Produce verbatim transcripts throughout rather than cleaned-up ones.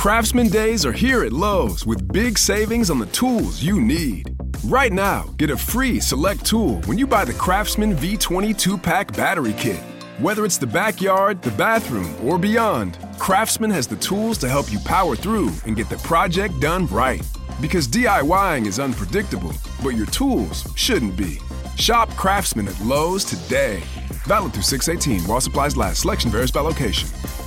Craftsman Days are here at Lowe's with big savings on the tools you need. Right now, get a free select tool when you buy the Craftsman V twenty two-pack battery kit. Whether it's the backyard, the bathroom, or beyond, Craftsman has the tools to help you power through and get the project done right. Because DIYing is unpredictable, but your tools shouldn't be. Shop Craftsman at Lowe's today. Valid through six eighteen while supplies last. Selection varies by location.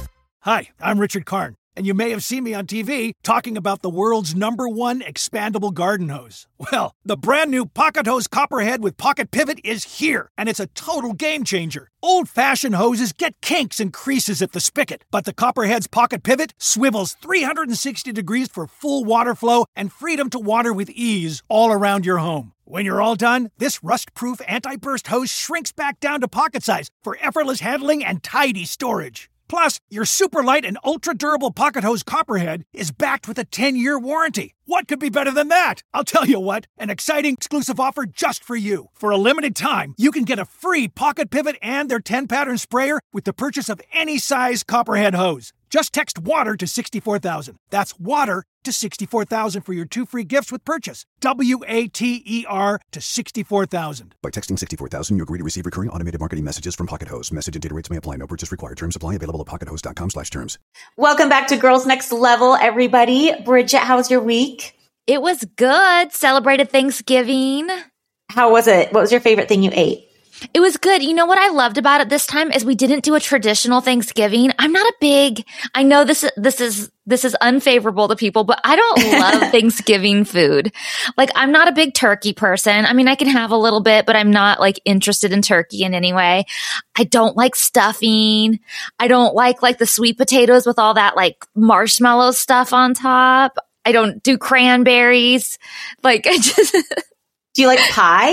Hi, I'm Richard Karn, and you may have seen me on T V talking about the world's number one expandable garden hose. Well, the brand new Pocket Hose Copperhead with Pocket Pivot is here, and it's a total game changer. Old-fashioned hoses get kinks and creases at the spigot, but the Copperhead's Pocket Pivot swivels three hundred sixty degrees for full water flow and freedom to water with ease all around your home. When you're all done, this rust-proof anti-burst hose shrinks back down to pocket size for effortless handling and tidy storage. Plus, your super light and ultra-durable Pocket Hose Copperhead is backed with a ten-year warranty. What could be better than that? I'll tell you what, an exciting exclusive offer just for you. For a limited time, you can get a free Pocket Pivot and their ten-pattern sprayer with the purchase of any size Copperhead hose. Just text WATER to sixty-four thousand. That's WATER to sixty-four thousand for your two free gifts with purchase. W A T E R to sixty-four thousand. By texting sixty-four thousand, you agree to receive recurring automated marketing messages from Pocket Hose. Message and data rates may apply. No purchase required. Terms apply. Available at pockethose.com slash terms. Welcome back to Girls Next Level, everybody. Bridget, how was your week? It was good. Celebrated Thanksgiving. How was it? What was your favorite thing you ate? It was good. You know what I loved about it this time is we didn't do a traditional Thanksgiving. I'm not a big, I know this, this is, this is unfavorable to people, but I don't love Thanksgiving food. Like, I'm not a big turkey person. I mean, I can have a little bit, but I'm not like interested in turkey in any way. I don't like stuffing. I don't like like the sweet potatoes with all that like marshmallow stuff on top. I don't do cranberries. Like, I just. Do you like pie?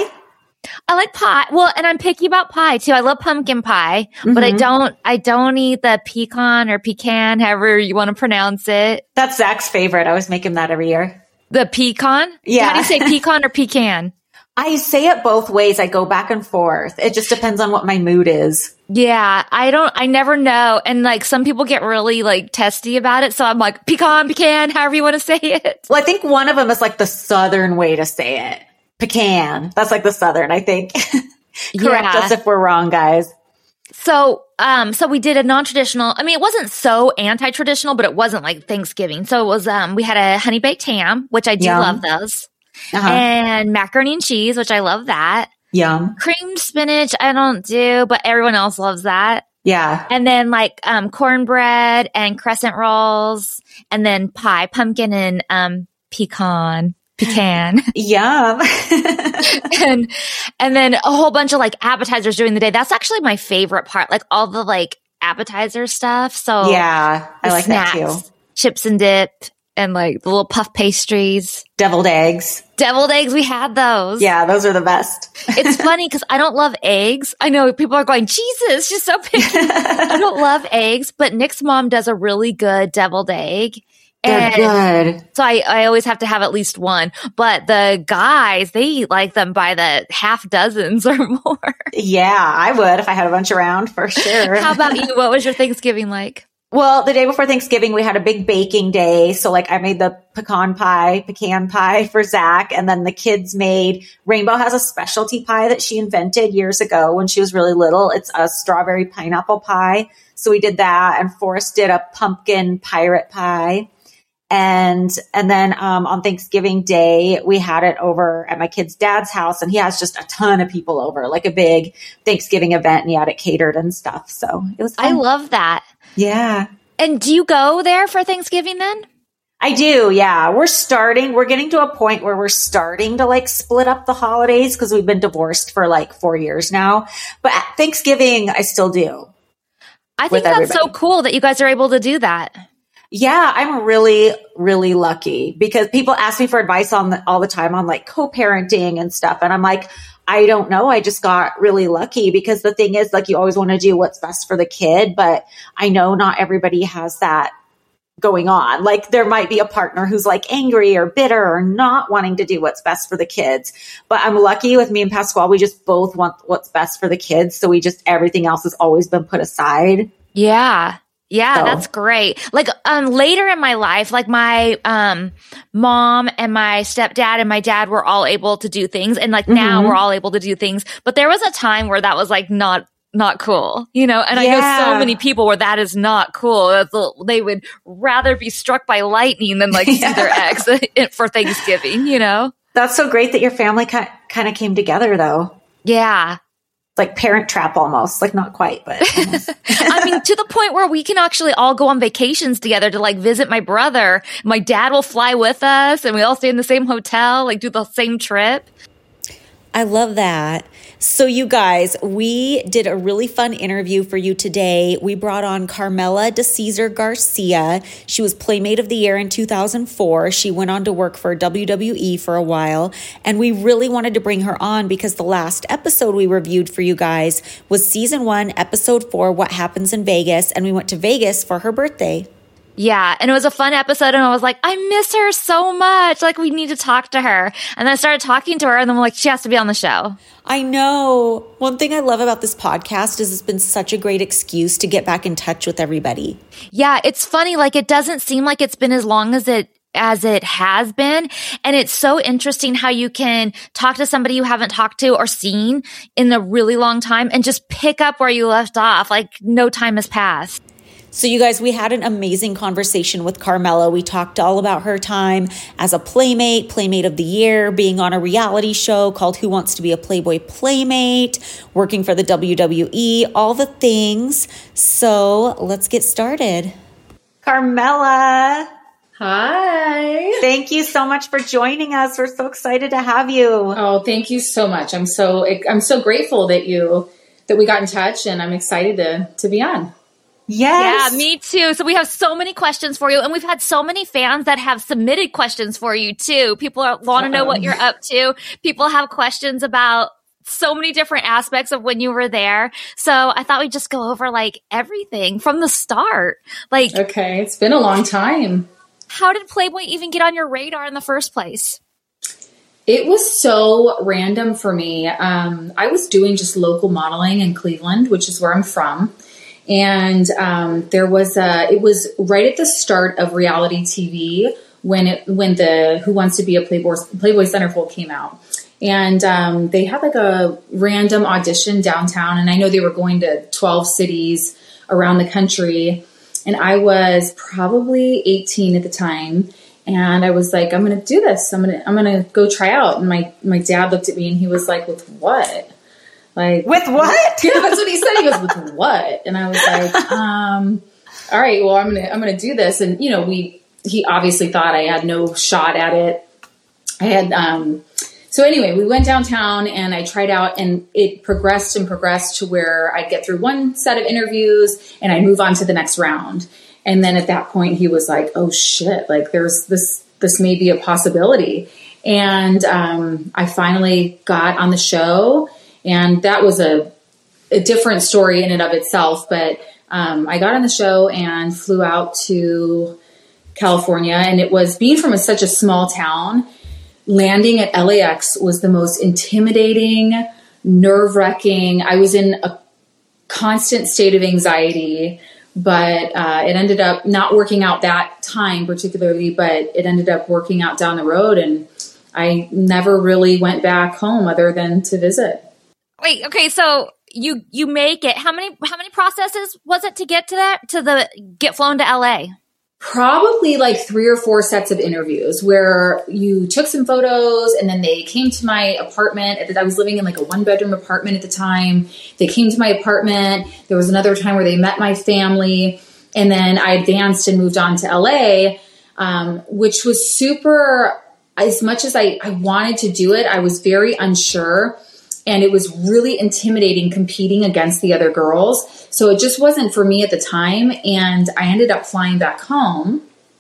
I like pie. Well, and I'm picky about pie too. I love pumpkin pie, mm-hmm. but I don't, I don't eat the pecan or pecan, however you want to pronounce it. That's Zach's favorite. I always make him that every year. The pecan? Yeah. How do you say pecan or pecan? I say it both ways. I go back and forth. It just depends on what my mood is. Yeah. I don't, I never know. And like some people get really like testy about it. So I'm like pecan, pecan, however you want to say it. Well, I think one of them is like the Southern way to say it. Pecan. That's like the Southern, I think. Correct yeah. us if we're wrong, guys. So, um, so we did a non-traditional, I mean, it wasn't so anti-traditional, but it wasn't like Thanksgiving. So it was, um, we had a honey baked ham, which I do Yum. love those. Uh-huh. And macaroni and cheese, which I love that. Yum. Creamed spinach, I don't do, but everyone else loves that. Yeah. And then like, um, cornbread and crescent rolls and then pie, pumpkin and, um, pecan. Pecan. Yum. and and then a whole bunch of like appetizers during the day. That's actually my favorite part. Like all the like appetizer stuff. So yeah, I like snacks, that too. Chips and dip and like the little puff pastries. Deviled eggs. Deviled eggs. We had those. Yeah, those are the best. It's funny because I don't love eggs. I know people are going, Jesus, she's so picky. I don't love eggs, but Nick's mom does a really good deviled egg. They're and good. So I, I always have to have at least one. But the guys, they eat like them by the half dozens or more. Yeah, I would if I had a bunch around for sure. How about you? What was your Thanksgiving like? Well, the day before Thanksgiving, we had a big baking day. So like I made the pecan pie, pecan pie for Zach. And then the kids made, Rainbow has a specialty pie that she invented years ago when she was really little. It's a strawberry pineapple pie. So we did that. And Forrest did a pumpkin pirate pie. And, and then, um, on Thanksgiving Day, we had it over at my kid's dad's house and he has just a ton of people over, like a big Thanksgiving event and he had it catered and stuff. So it was fun. I love that. Yeah. And do you go there for Thanksgiving then? I do. Yeah. We're starting, we're getting to a point where we're starting to like split up the holidays because we've been divorced for like four years now. But at Thanksgiving, I still do. I think that's everybody. So cool that you guys are able to do that. Yeah, I'm really, really lucky because people ask me for advice on the, all the time on like co-parenting and stuff. And I'm like, I don't know. I just got really lucky because the thing is like, you always want to do what's best for the kid, but I know not everybody has that going on. Like there might be a partner who's like angry or bitter or not wanting to do what's best for the kids. But I'm lucky with me and Pasquale. We just both want what's best for the kids. So we just, everything else has always been put aside. Yeah. Yeah, So- that's great. Like, um, later in my life, like my, um, mom and my stepdad and my dad were all able to do things. And like now Mhm. we're all able to do things. But there was a time where that was like not, not cool, you know? And I know Yeah. so many people where that is not cool. That's the- They would rather be struck by lightning than like see their ex for Thanksgiving, you know? That's so great that your family kind kind of came together, though. Yeah. Like Parent Trap almost, like not quite, but almost. I mean, to the point where we can actually all go on vacations together to like visit my brother. My dad will fly with us and we all stay in the same hotel, like do the same trip. I love that. So you guys, we did a really fun interview for you today. We brought on Carmela de Caesar Garcia. She was Playmate of the Year in two thousand four. She went on to work for W W E for a while. And we really wanted to bring her on because the last episode we reviewed for you guys was season one, episode four, What Happens in Vegas. And we went to Vegas for her birthday. Yeah. And it was a fun episode. And I was like, I miss her so much. Like, we need to talk to her. And then I started talking to her and then I'm like, she has to be on the show. I know. One thing I love about this podcast is it's been such a great excuse to get back in touch with everybody. Yeah. It's funny. Like, it doesn't seem like it's been as long as it as it has been. And it's so interesting how you can talk to somebody you haven't talked to or seen in a really long time and just pick up where you left off. Like, no time has passed. So you guys, we had an amazing conversation with Carmela. We talked all about her time as a Playmate, Playmate of the Year, being on a reality show called Who Wants to Be a Playboy Playmate, working for the W W E, all the things. So let's get started. Carmela, Hi. thank you so much for joining us. We're so excited to have you. Oh, thank you so much. I'm so I'm so grateful that you that we got in touch, and I'm excited to to be on. Yes. Yeah, me too. So we have so many questions for you, and we've had so many fans that have submitted questions for you too. People want to know what you're up to. People have questions about so many different aspects of when you were there. So I thought we'd just go over like everything from the start. Like, Okay, it's been a long time. how did Playboy even get on your radar in the first place? It was so random for me. Um, I was doing just local modeling in Cleveland, which is where I'm from. And um, there was a, it was right at the start of reality T V when it, when the Who Wants to Be a Playboy, Playboy Centerfold came out. And um, they had like a random audition downtown. And I know they were going to twelve cities around the country. And I was probably eighteen at the time. And I was like, I'm going to do this. I'm going to, I'm going to go try out. And my, my dad looked at me and he was like, with what? Like, With what? Yeah, that's what he said. He goes, with what? And I was like, um, all right, well, I'm going to, I'm going to do this. And, you know, we, he obviously thought I had no shot at it. I had, um, so anyway, we went downtown and I tried out, and it progressed and progressed to where I'd get through one set of interviews and I'd move on to the next round. And then at that point he was like, oh shit, like there's this, this may be a possibility. And, um, I finally got on the show. And that was a, a different story in and of itself. But um, I got on the show and flew out to California. And it was, being from a, such a small town, landing at L A X was the most intimidating, nerve-wracking. I was in a constant state of anxiety. But uh, it ended up not working out that time particularly, but it ended up working out down the road. And I never really went back home other than to visit. Wait, okay, so you you make it. How many how many processes was it to get to that to the get flown to L A? Probably like three or four sets of interviews where you took some photos and then they came to my apartment. I was living in like a one bedroom apartment at the time. They came to my apartment. There was another time where they met my family, and then I advanced and moved on to L A, um, which was super, as much as I, I wanted to do it, I was very unsure. And it was really intimidating competing against the other girls. So it just wasn't for me at the time. And I ended up flying back home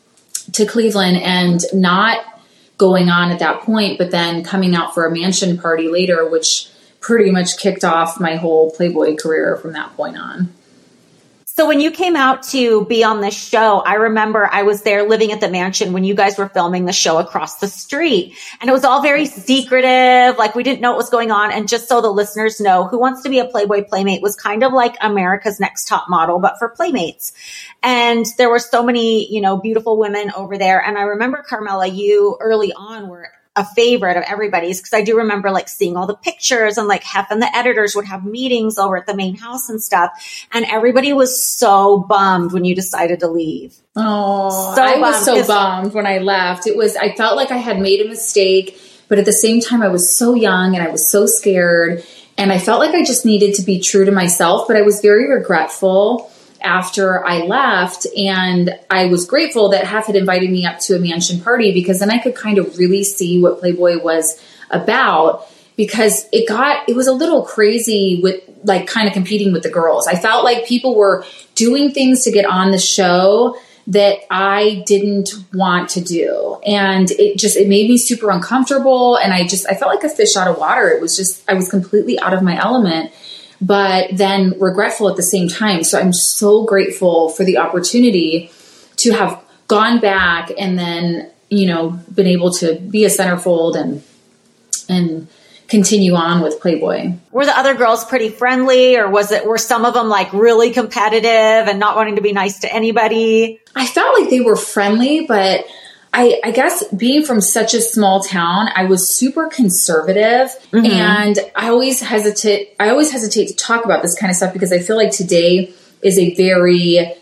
to Cleveland and not going on at that point, but then coming out for a mansion party later, which pretty much kicked off my whole Playboy career from that point on. So when you came out to be on this show, I remember I was there living at the mansion when you guys were filming the show across the street, and it was all very secretive. Like we didn't know what was going on. And just so the listeners know, Who Wants to Be a Playboy Playmate was kind of like America's Next Top Model, but for playmates. And there were so many, you know, beautiful women over there. And I remember, Carmela, you early on were a favorite of everybody's, because I do remember like seeing all the pictures, and like Hef and the editors would have meetings over at the main house and stuff. And everybody was so bummed when you decided to leave. Oh, so I was so it's- bummed when I left. It was, I felt like I had made a mistake, but at the same time I was so young and I was so scared, and I felt like I just needed to be true to myself, but I was very regretful after I left. And I was grateful that Hef had invited me up to a mansion party, because then I could kind of really see what Playboy was about, because it got, it was a little crazy with like kind of competing with the girls. I felt like people were doing things to get on the show that I didn't want to do. And it just, it made me super uncomfortable. And I just, I felt like a fish out of water. It was just, I was completely out of my element, but then regretful at the same time. So I'm so grateful for the opportunity to have gone back and then, you know, been able to be a centerfold and, and continue on with Playboy. Were the other girls pretty friendly, or was it, were some of them like really competitive and not wanting to be nice to anybody? I felt like they were friendly, but I, I guess being from such a small town, I was super conservative, mm-hmm. and I always hesitate. I always hesitate to talk about this kind of stuff, because I feel like today is a very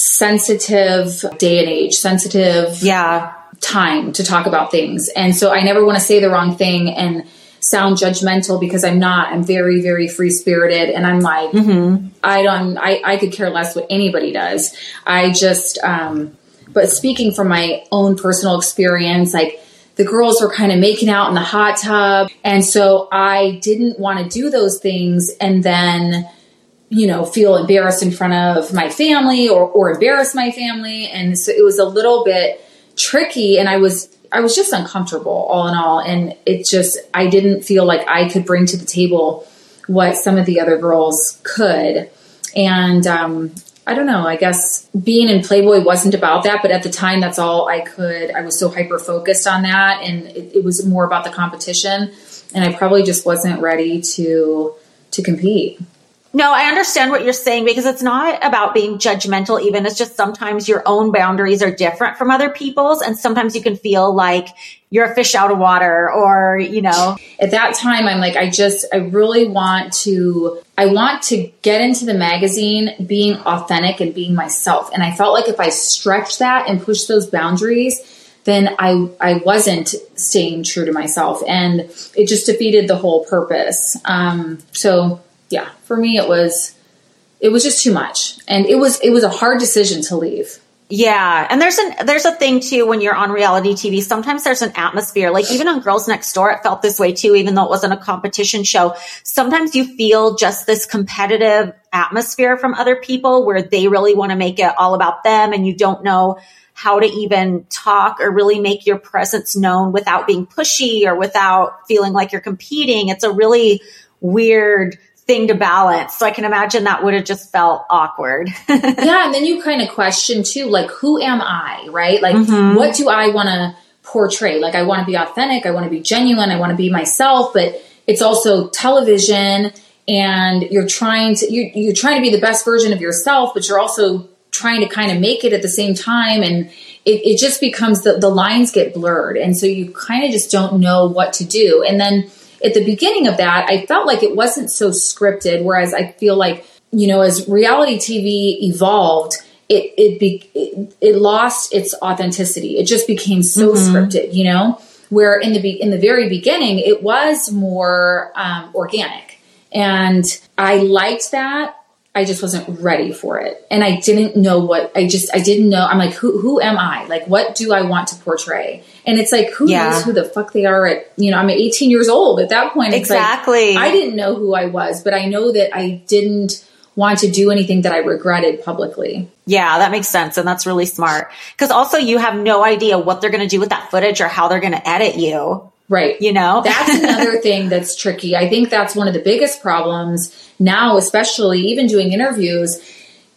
sensitive day and age, sensitive yeah. time to talk about things. And so I never want to say the wrong thing and sound judgmental, because I'm not. I'm very, very free spirited, and I'm like, mm-hmm. I don't. I, I could care less what anybody does. I just. Um, But speaking from my own personal experience, like the girls were kind of making out in the hot tub. And so I didn't want to do those things and then, you know, feel embarrassed in front of my family or, or embarrass my family. And so it was a little bit tricky, and I was, I was just uncomfortable all in all. And it just, I didn't feel like I could bring to the table what some of the other girls could. And, um, I don't know, I guess being in Playboy wasn't about that, but at the time that's all I could, I was so hyper focused on that, and it, it was more about the competition, and I probably just wasn't ready to, to compete. No, I understand what you're saying, because it's not about being judgmental even. It's just sometimes your own boundaries are different from other people's, and sometimes you can feel like you're a fish out of water, or, you know. At that time, I'm like, I just, I really want to, I want to get into the magazine being authentic and being myself. And I felt like if I stretched that and pushed those boundaries, then I, I wasn't staying true to myself, and it just defeated the whole purpose. Um, so yeah, for me, it was, it was just too much. And it was, it was a hard decision to leave. Yeah. And there's an, there's a thing too, when you're on reality T V, sometimes there's an atmosphere, like even on Girls Next Door, it felt this way too, even though it wasn't a competition show. Sometimes you feel just this competitive atmosphere from other people where they really want to make it all about them, and you don't know how to even talk or really make your presence known without being pushy or without feeling like you're competing. It's a really weird thing to balance. So I can imagine that would have just felt awkward. Yeah. And then you kind of question too, like, who am I, right? Like, mm-hmm. what do I want to portray? Like, I want to be authentic. I want to be genuine. I want to be myself, but it's also television, and you're trying to, you're, you're trying to be the best version of yourself, but you're also trying to kind of make it at the same time. And it, it just becomes the, the lines get blurred. And so you kind of just don't know what to do. And then at the beginning of that, I felt like it wasn't so scripted, whereas I feel like, you know, as reality T V evolved, it it, be, it, it lost its authenticity. It just became so mm-hmm. scripted, you know, where in the be, in the very beginning, it was more um, organic. And I liked that. I just wasn't ready for it. And I didn't know what, I just, I didn't know. I'm like, who, who am I? Like, what do I want to portray? And it's like, who yeah. knows who the fuck they are at, you know, I'm eighteen years old at that point. It's exactly. Like, I didn't know who I was, but I know that I didn't want to do anything that I regretted publicly. Yeah, that makes sense. And that's really smart. Because also you have no idea what they're going to do with that footage or how they're going to edit you. Right. You know, that's another thing that's tricky. I think that's one of the biggest problems now, especially even doing interviews.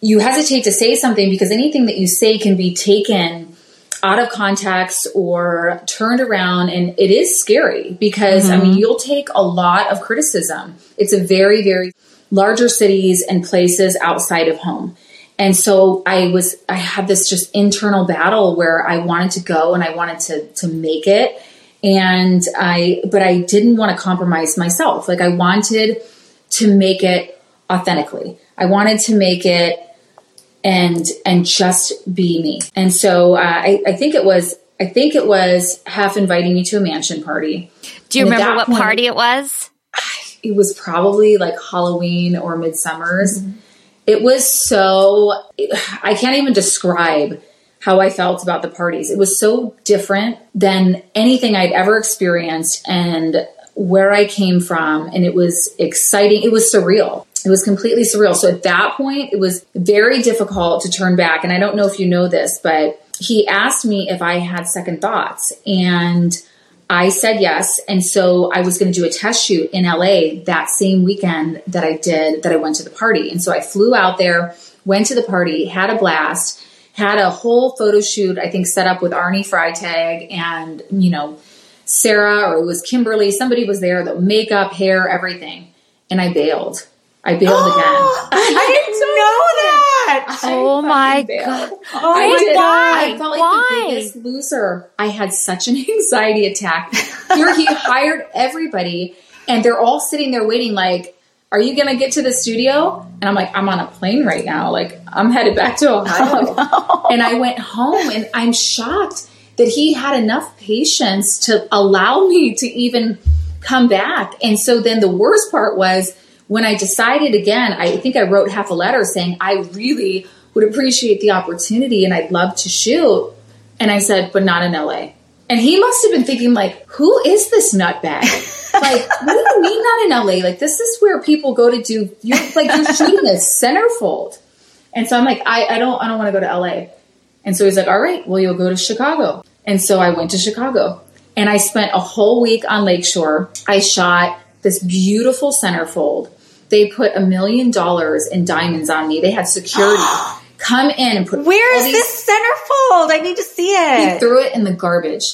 you hesitate to say something because anything that you say can be taken out of context or turned around. And it is scary because, mm-hmm. I mean, you'll take a lot of criticism. It's a very, very larger cities and places outside of home. And so I was, I had this just internal battle where I wanted to go and I wanted to, to make it. And I, but I didn't want to compromise myself. Like I wanted to make it authentically. I wanted to make it and, and just be me. And so uh, I, I think it was, I think it was Hef inviting me to a mansion party. Do you and remember what point, party it was? It was probably like Halloween or Midsummer's. Mm-hmm. It was so, I can't even describe how I felt about the parties. It was so different than anything I'd ever experienced and where I came from. And it was exciting. It was surreal. It was completely surreal. So at that point, it was very difficult to turn back. And I don't know if you know this, but he asked me if I had second thoughts. And I said yes. And so I was going to do a test shoot in L A that same weekend that I did, that I went to the party. And so I flew out there, went to the party, had a blast, had a whole photo shoot, I think set up with Arnie Freitag and, you know, Sarah, or it was Kimberly. Somebody was there, the makeup, hair, everything. And I bailed. I bailed oh, again. I didn't know that. Oh my God. Oh I my did. God. I felt like Why? the biggest loser. I had such an anxiety attack. Here he hired everybody and they're all sitting there waiting like, are you going to get to the studio? And I'm like, I'm on a plane right now. Like I'm headed back to Ohio. Oh, no. And I went home and I'm shocked that he had enough patience to allow me to even come back. And so then the worst part was, when I decided again, I think I wrote half a letter saying I really would appreciate the opportunity and I'd love to shoot. And I said, but not in L A. And he must have been thinking like, who is this nutbag? Like, what do you mean not in L A? Like, this is where people go to do, you're like, you're shooting a centerfold. And so I'm like, I, I don't, I don't want to go to L A. And so he's like, all right, well, you'll go to Chicago. And so I went to Chicago and I spent a whole week on Lakeshore. I shot this beautiful centerfold. They put a million dollars in diamonds on me. They had security come in and put. Where is these, this centerfold? I need to see it. He threw it in the garbage.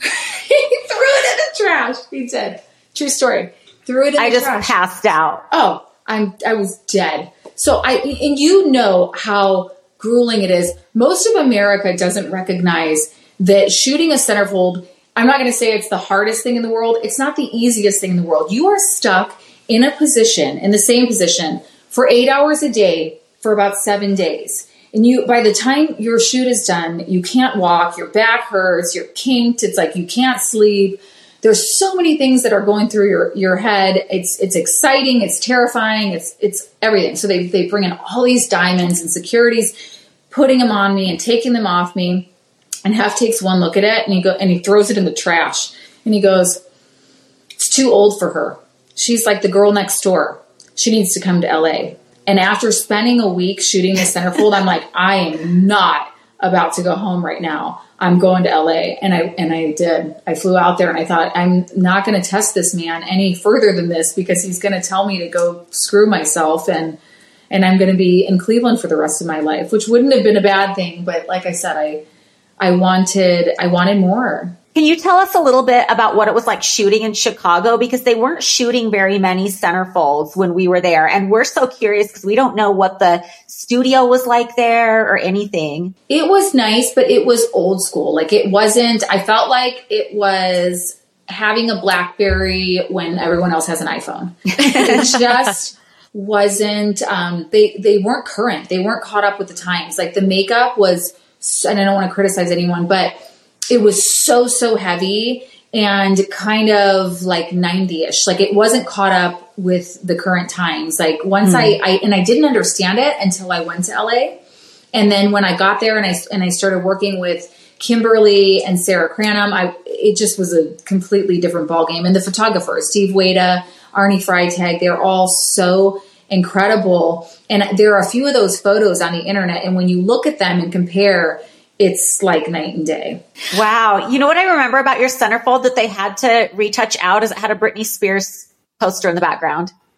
He threw it in the trash. He did. True story. Threw it in I the just trash. passed out. Oh, I'm. I was dead. So I and you know how grueling it is. Most of America doesn't recognize that shooting a centerfold. I'm not going to say it's the hardest thing in the world. It's not the easiest thing in the world. You are stuck in a position, in the same position, for eight hours a day for about seven days. And you, by the time your shoot is done, you can't walk, your back hurts, you're kinked. It's like you can't sleep. There's so many things that are going through your, your head. It's it's exciting, it's terrifying, it's it's everything. So they they bring in all these diamonds and securities, putting them on me and taking them off me. And Hef takes one look at it and he go and he throws it in the trash. And he goes, it's too old for her. She's like the girl next door. She needs to come to L A. And after spending a week shooting the centerfold, I'm like, I am not about to go home right now. I'm going to L A. And I and I did. I flew out there and I thought, I'm not going to test this man any further than this because he's going to tell me to go screw myself and and I'm going to be in Cleveland for the rest of my life, which wouldn't have been a bad thing. But like I said, I I wanted, I wanted more. Can you tell us a little bit about what it was like shooting in Chicago? Because they weren't shooting very many centerfolds when we were there. And we're so curious because we don't know what the studio was like there or anything. It was nice, but it was old school. Like it wasn't, I felt like it was having a BlackBerry when everyone else has an iPhone. It just wasn't, um, they, they weren't current. They weren't caught up with the times. Like the makeup was, and I don't want to criticize anyone, but it was so, so heavy and kind of like ninety-ish. Like it wasn't caught up with the current times. Like once mm. I, I, and I didn't understand it until I went to L A. And then when I got there and I, and I started working with Kimberly and Sarah Cranham, I, it just was a completely different ballgame. And the photographers, Steve Wada, Arnie Freitag, they're all so incredible. And there are a few of those photos on the internet. And when you look at them and compare, it's like night and day. Wow. You know what I remember about your centerfold that they had to retouch out is it had a Britney Spears poster in the background.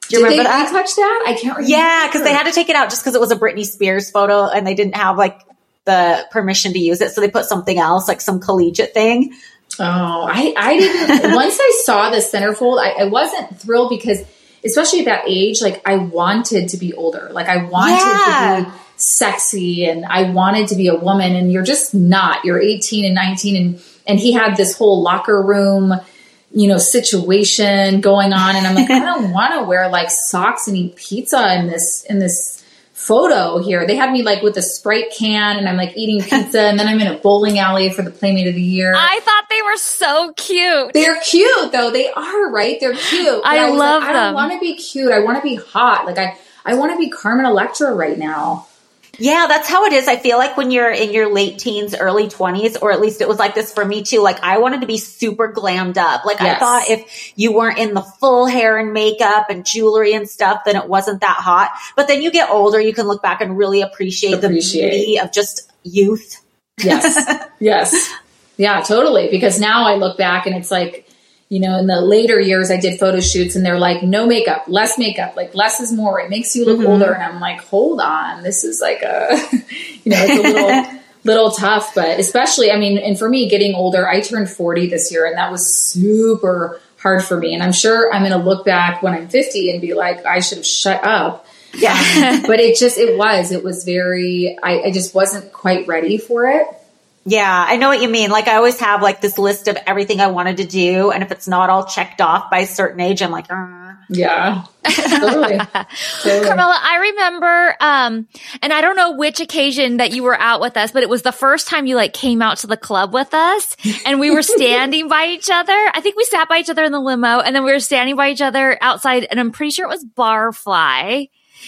Do you Did remember they that? retouch that? I can't remember. Yeah, because they had to take it out just because it was a Britney Spears photo and they didn't have like the permission to use it. So they put something else, like some collegiate thing. Oh, I, I didn't. Once I saw the centerfold, I, I wasn't thrilled because, especially at that age, like I wanted to be older. Like I wanted Yeah. to be sexy and I wanted to be a woman, and you're just not. You're eighteen and nineteen, and and he had this whole locker room, you know, situation going on, and I'm like, I don't want to wear like socks and eat pizza in this in this photo here. They had me like with a Sprite can, and I'm like eating pizza, and then I'm in a bowling alley for the Playmate of the Year. I thought they were so cute. They're cute though. They are, right? They're cute. But I was love like, I them. don't want to be cute. I want to be hot. Like I, I want to be Carmen Electra right now. Yeah, that's how it is. I feel like when you're in your late teens, early twenties, or at least it was like this for me too. Like I wanted to be super glammed up. Like Yes. I thought if you weren't in the full hair and makeup and jewelry and stuff, then it wasn't that hot. But then you get older, you can look back and really appreciate, Appreciate. the beauty of just youth. Yes. Yes. Yeah, totally. Because now I look back and it's like, you know, in the later years, I did photo shoots and they're like, no makeup, less makeup, like less is more. It makes you look Mm-hmm. older. And I'm like, hold on, this is like a, you know, it's a little, little tough, but especially, I mean, and for me getting older, I turned forty this year and that was super hard for me. And I'm sure I'm going to look back when I'm fifty and be like, I should have shut up. Yeah. But it just, it was, it was very, I, I just wasn't quite ready for it. Yeah, I know what you mean. Like I always have like this list of everything I wanted to do. And if it's not all checked off by a certain age, I'm like, uh. Yeah. Totally. Totally. Carmela, I remember, um, and I don't know which occasion that you were out with us, but it was the first time you like came out to the club with us and we were standing by each other. I think we sat by each other in the limo and then we were standing by each other outside and I'm pretty sure it was Barfly.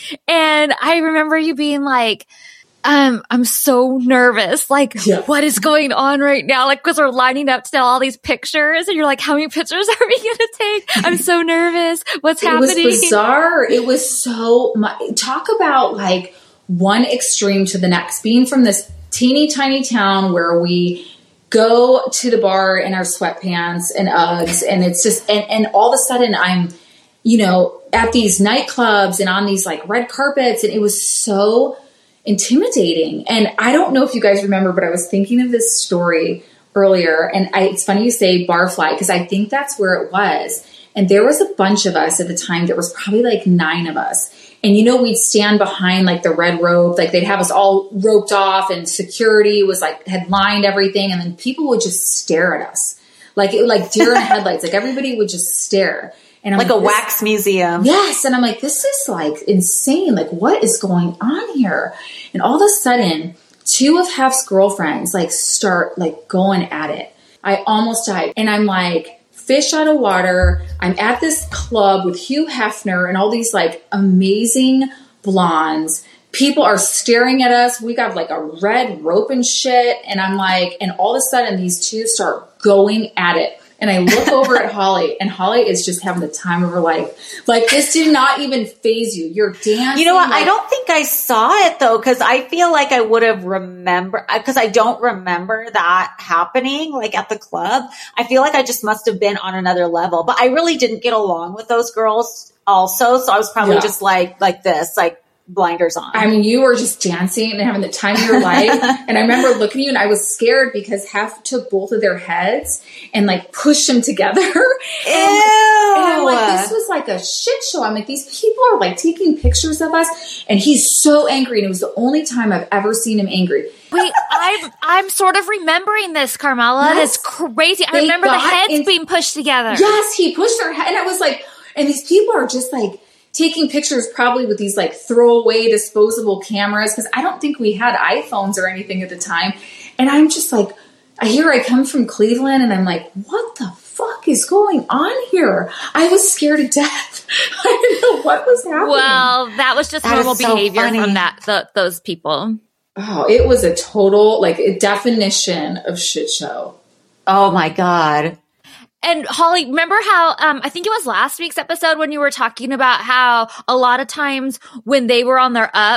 And I remember you being like, Um, I'm so nervous. Like, Yeah. what is going on right now? Like, because we're lining up to tell all these pictures, and you're like, how many pictures are we going to take? I'm so nervous. What's It happening? was bizarre. It was so much. Talk about like one extreme to the next. Being from this teeny tiny town where we go to the bar in our sweatpants and Uggs, and it's just, and, and all of a sudden I'm, you know, at these nightclubs and on these like red carpets, and it was so intimidating. And I don't know if you guys remember, but I was thinking of this story earlier, and I, it's funny you say Barfly because I think that's where it was. And there was a bunch of us at the time. There was probably like nine of us. And you know, we'd stand behind like the red rope, like they'd have us all roped off, and security was like had lined everything, and then people would just stare at us like it like deer in the headlights. Like everybody would just stare. And I'm Like like, a this- wax museum. Yes. And I'm like, this is like insane. Like, what is going on here? And all of a sudden, two of Hef's girlfriends like start like going at it. I almost died. And I'm like, fish out of water. I'm at this club with Hugh Hefner and all these like amazing blondes. People are staring at us. We got like a red rope and shit. And I'm like, and all of a sudden these two start going at it. And I look over at Holly, and Holly is just having the time of her life. Like, this did not even faze you. You're dancing. You know what? like- I don't think I saw it though, because I feel like I would have remembered, because I don't remember that happening like at the club. I feel like I just must have been on another level, but I really didn't get along with those girls also. So I was probably Yeah. just like, like this, like blinders on. I mean, you were just dancing and having the time of your life. And I remember looking at you, and I was scared because Hef took both of their heads and like pushed them together. and, Ew. and I'm like, this was like a shit show. I'm like, these people are like taking pictures of us, and he's so angry. And it was the only time I've ever seen him angry. Wait, I'm I'm sort of remembering this, Carmela. Yes. That's crazy. I They remember the got heads in- being pushed together. Yes, he pushed her head. And I was like, and these people are just like taking pictures probably with these like throwaway disposable cameras, because I don't think we had iPhones or anything at the time. And I'm just like, I hear I come from Cleveland, and I'm like, what the fuck is going on here? I was scared to death. I didn't know what was happening. Well, that was just That normal is so behavior funny. from that th- those people. Oh, it was a total like a definition of shit show. Oh my God. And Holly, remember how, um, I think it was last week's episode when you were talking about how a lot of times when they were on their ups,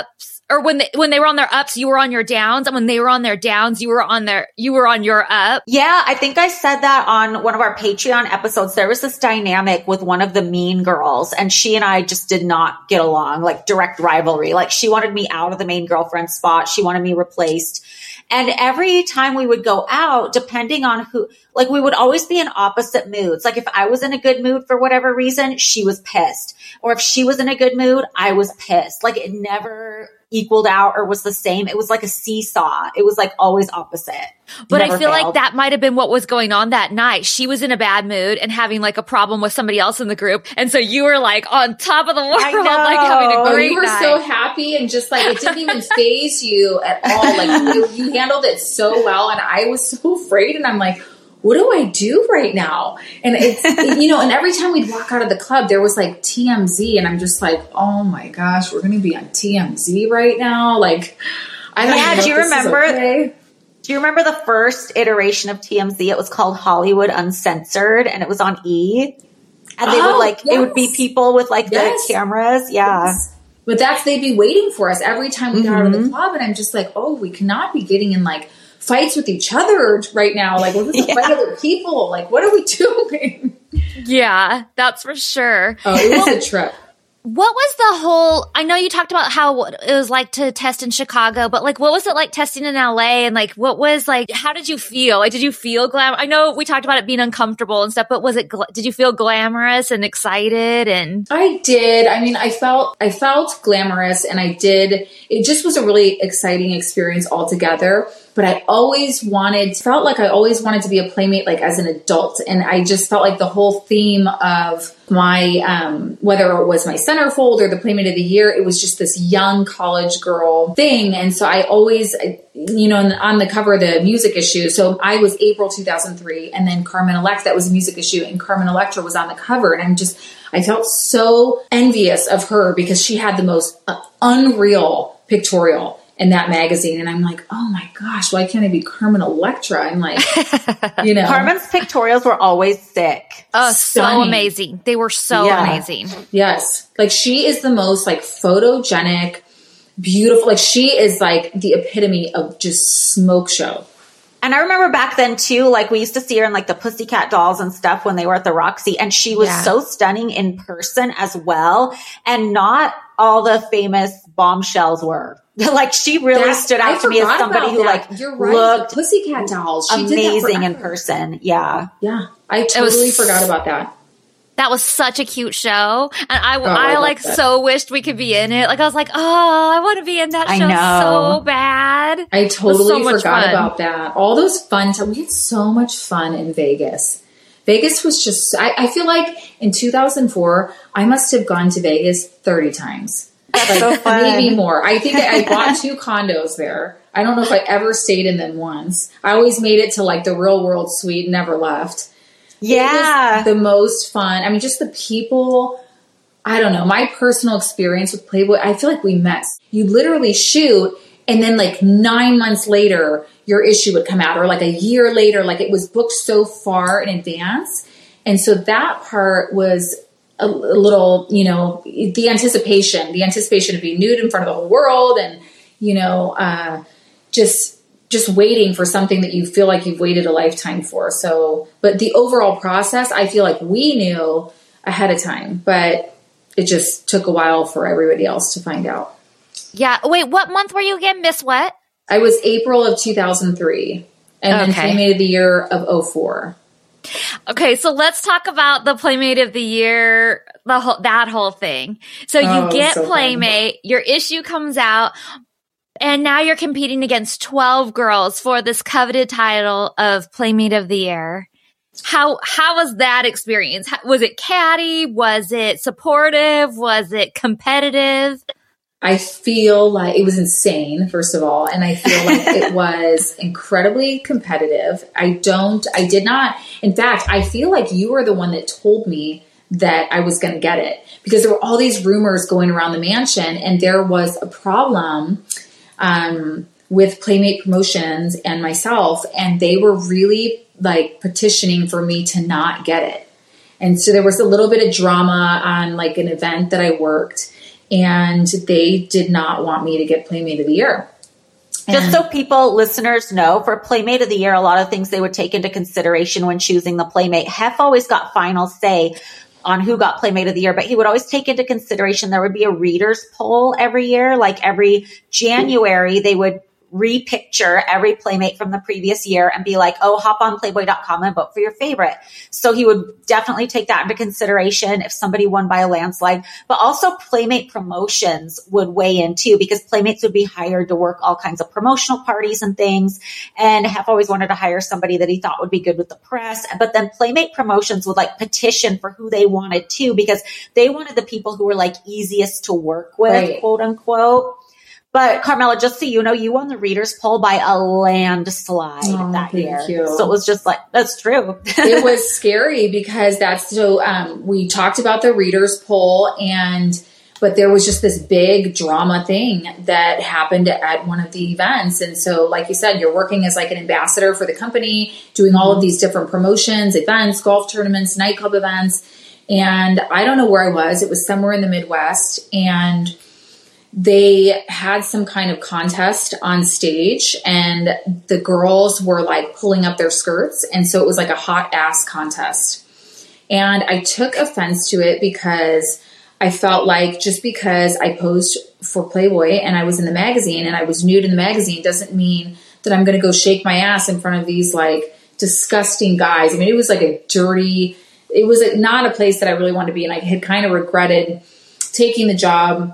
or when they, when they were on their ups, you were on your downs, and when they were on their downs, you were on their, you were on your up. Yeah, I think I said that on one of our Patreon episodes. There was this dynamic with one of the mean girls, and she and I just did not get along, like direct rivalry. Like she wanted me out of the main girlfriend spot. She wanted me replaced. And every time we would go out, depending on who, like we would always be in opposite moods. Like if I was in a good mood for whatever reason, she was pissed. Or if she was in a good mood, I was pissed. Like it never equaled out or was the same. It was like a seesaw. It was like always opposite. But Never I feel failed. like that might have been what was going on that night. She was in a bad mood and having like a problem with somebody else in the group. And so you were like on top of the world, I know. like having a Oh, great you were night. so happy and just like, it didn't even faze you at all. Like you, you handled it so well. And I was so afraid, and I'm like, what do I do right now? And it's, you know, and every time we'd walk out of the club, there was like T M Z, and I'm just like, oh my gosh, we're going to be on T M Z right now. Like, I don't Yeah, know. do you if this is remember- okay. Do you remember the first iteration of T M Z? It was called Hollywood Uncensored, and it was on E. And they Oh, would like, yes. it would be people with like Yes. the cameras. Yeah. Yes. But that's, they'd be waiting for us every time we got out of Mm-hmm. the club. And I'm just like, oh, we cannot be getting in like fights with each other right now. Like, we're going to fight other people. Like, what are we doing? Yeah, that's for sure. Oh, it was a trip. What was the whole, I know you talked about how it was like to test in Chicago, but like, what was it like testing in L A? And like, what was like, how did you feel? Like, did you feel glam? I know we talked about it being uncomfortable and stuff, but was it, gl- did you feel glamorous and excited? And I did. I mean, I felt, I felt glamorous, and I did. It just was a really exciting experience altogether. But I always wanted, felt like I always wanted to be a playmate, like as an adult. And I just felt like the whole theme of my, um, whether it was my centerfold or the Playmate of the Year, it was just this young college girl thing. And so I always, you know, on the cover of the music issue. So I was April two thousand three, and then Carmen Electra, that was a music issue, and Carmen Electra was on the cover. And I'm just, I felt so envious of her because she had the most uh, unreal pictorial in that magazine. And I'm like, oh my gosh, why can't I be Carmen Electra? I'm like, you know. Carmen's pictorials were always sick. oh, so Stunning. amazing. They were so Yeah. amazing. Yes. Like she is the most like photogenic, beautiful. Like she is like the epitome of just smoke show. And I remember back then too, like we used to see her in like the Pussycat Dolls and stuff when they were at the Roxy, and she was Yeah. so stunning in person as well. And not all the famous bombshells were. Like she really That- stood I out to me as forgot somebody about who that. like You're right. looked The Pussycat Dolls. She did that amazing in forever. person. Yeah. Yeah. I was totally s- forgot about that. That was such a cute show. And I, Oh, I I love like that. so wished we could be in it. Like I was like, oh, I want to be in that I show know. so bad. I totally so much forgot fun. about that. All those fun times. We had so much fun in Vegas. Vegas was just, I, I feel like in two thousand four, I must have gone to Vegas thirty times. That's so fun. Maybe more. I think I bought two condos there. I don't know if I ever stayed in them once. I always made it to like the real world suite, never left. Yeah. It was the most fun. I mean, just the people. I don't know. My personal experience with Playboy, I feel like we met. You literally shoot, and then like nine months later, your issue would come out, or like a year later. Like it was booked so far in advance. And so that part was a, a little, you know, the anticipation, the anticipation of being nude in front of the whole world, and, you know, uh, just just waiting for something that you feel like you've waited a lifetime for. So, but the overall process, I feel like we knew ahead of time, but it just took a while for everybody else to find out. Yeah. Wait, what month were you again? Miss what? I was April of two thousand three, and then Okay. Playmate of the Year of oh four. Okay, so let's talk about the Playmate of the Year, the whole, that whole thing. So you Oh, it was get so fun. Playmate, your issue comes out, and now you're competing against twelve girls for this coveted title of Playmate of the Year. How how was that experience? How- Was it catty? Was it supportive? Was it competitive? I feel like it was insane, first of all, and I feel like it was incredibly competitive. I don't, I did not, in fact, I feel like you were the one that told me that I was going to get it, because there were all these rumors going around the mansion, and there was a problem um, with Playmate Promotions and myself, and they were really like petitioning for me to not get it. And so there was a little bit of drama on like an event that I worked. and they did not want me to get Playmate of the Year. Just so people, listeners know, for Playmate of the Year, a lot of things they would take into consideration when choosing the Playmate. Hef always got final say on who got Playmate of the Year, but he would always take into consideration there would be a readers poll every year. Like every January, they would repicture every Playmate from the previous year and be like, oh, hop on playboy dot com and vote for your favorite. So he would definitely take that into consideration if somebody won by a landslide. But also Playmate promotions would weigh in too, because Playmates would be hired to work all kinds of promotional parties and things. And Hef always wanted to hire somebody that he thought would be good with the press. But then Playmate promotions would like petition for who they wanted too, because they wanted the people who were like easiest to work with, right, quote unquote. But Carmela, just so you know, you won the readers poll by a landslide oh, that thank year. You. So it was just like, that's true. It was scary because that's so, um, we talked about the readers poll and, but there was just this big drama thing that happened at one of the events. And so, like you said, you're working as like an ambassador for the company, doing all of these different promotions, events, golf tournaments, nightclub events. And I don't know where I was. It was somewhere in the Midwest. And they had some kind of contest on stage and the girls were like pulling up their skirts. And so it was like a hot ass contest. And I took offense to it because I felt like just because I posed for Playboy and I was in the magazine and I was nude in the magazine doesn't mean that I'm going to go shake my ass in front of these like disgusting guys. I mean, it was like a dirty, it was not a place that I really wanted to be. And I had kind of regretted taking the job.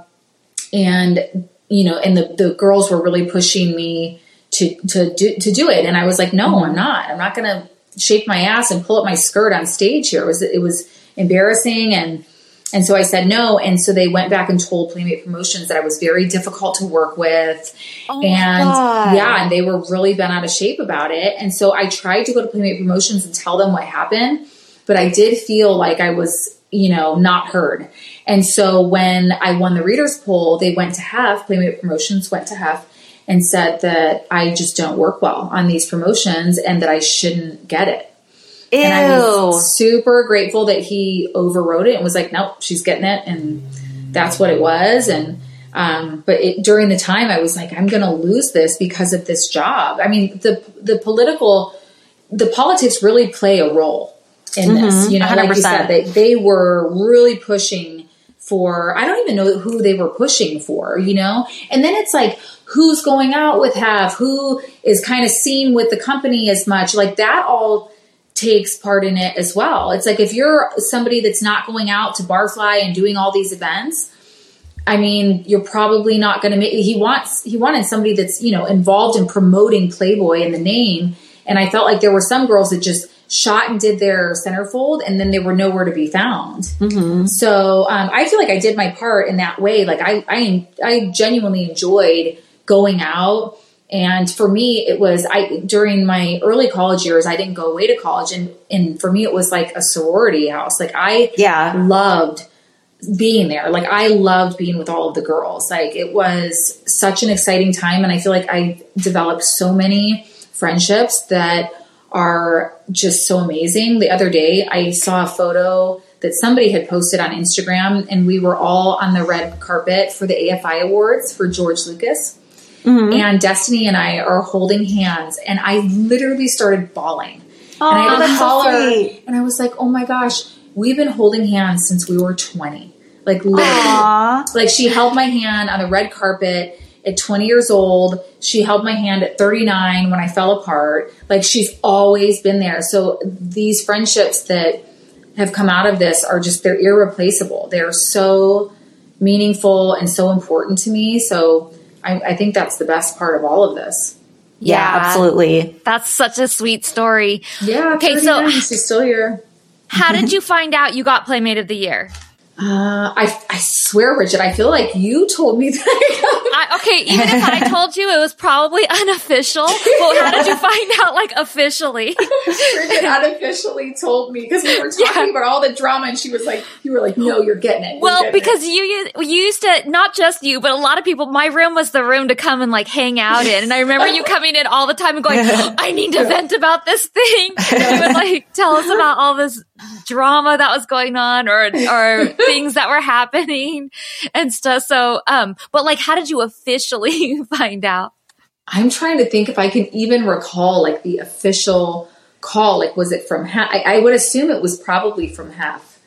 And, you know, and the, the girls were really pushing me to, to do, to do it. And I was like, no, I'm not, I'm not going to shake my ass and pull up my skirt on stage here. It was, it was embarrassing. And, and so I said no. And so they went back and told Playmate Promotions that I was very difficult to work with. Oh and God. yeah, and they were really bent out of shape about it. And so I tried to go to Playmate Promotions and tell them what happened, but I did feel like I was, you know, not heard. And so when I won the readers poll, they went to Hef, Playmate Promotions went to Hef and said that I just don't work well on these promotions and that I shouldn't get it. Ew. And I was super grateful that he overrode it and was like, nope, she's getting it. And that's what it was. And, um, but it, during the time I was like, I'm going to lose this because of this job. I mean, the, the political, the politics really play a role in mm-hmm. this, you know, one hundred percent. Like you said, they, they were really pushing for, I don't even know who they were pushing for, you know? And then it's like, who's going out with Hef, who is kind of seen with the company as much, like that all takes part in it as well. It's like, if you're somebody that's not going out to Barfly and doing all these events, I mean, you're probably not going to make, he wants, he wanted somebody that's, you know, involved in promoting Playboy and the name. And I felt like there were some girls that just shot and did their centerfold and then they were nowhere to be found. Mm-hmm. So um, I feel like I did my part in that way. Like I, I, I genuinely enjoyed going out. And for me, it was, I, during my early college years, I didn't go away to college. And, and for me, it was like a sorority house. Like I yeah. loved being there. Like I loved being with all of the girls. Like it was such an exciting time. And I feel like I developed so many friendships that are just so amazing. The other day I saw a photo that somebody had posted on Instagram and we were all on the red carpet for the A F I Awards for George Lucas. Mm-hmm. And Destiny and I are holding hands and I literally started bawling. Oh, and I had that's to call so her sweet. And I was like, oh my gosh, we've been holding hands since we were twenty. Like literally. Aww. Like she held my hand on the red carpet at twenty years old. She held my hand at thirty-nine when I fell apart. Like she's always been there. So these friendships that have come out of this are just, they're irreplaceable. They're so meaningful and so important to me. So I, I think that's the best part of all of this. Yeah, yeah, absolutely. That's such a sweet story. Yeah. Okay. So she's still here. How did you find out you got Playmate of the Year? Uh, I, I swear, Bridget, I feel like you told me that. I, okay, even if I told you, it was probably unofficial. Well, how did you find out, like, officially? Bridget unofficially told me because we were talking yeah. about all the drama, and she was like, "You were like, no, you're getting it." You're well, getting because it. you, you used to, not just you, but a lot of people. My room was the room to come and like hang out in, and I remember you coming in all the time and going, "I need to vent about this thing." And you would like tell us about all this drama that was going on or or things that were happening and stuff. So, um, but like, how did you officially find out? I'm trying to think if I can even recall like the official call. Like, was it from Hef? I, I would assume it was probably from Hef.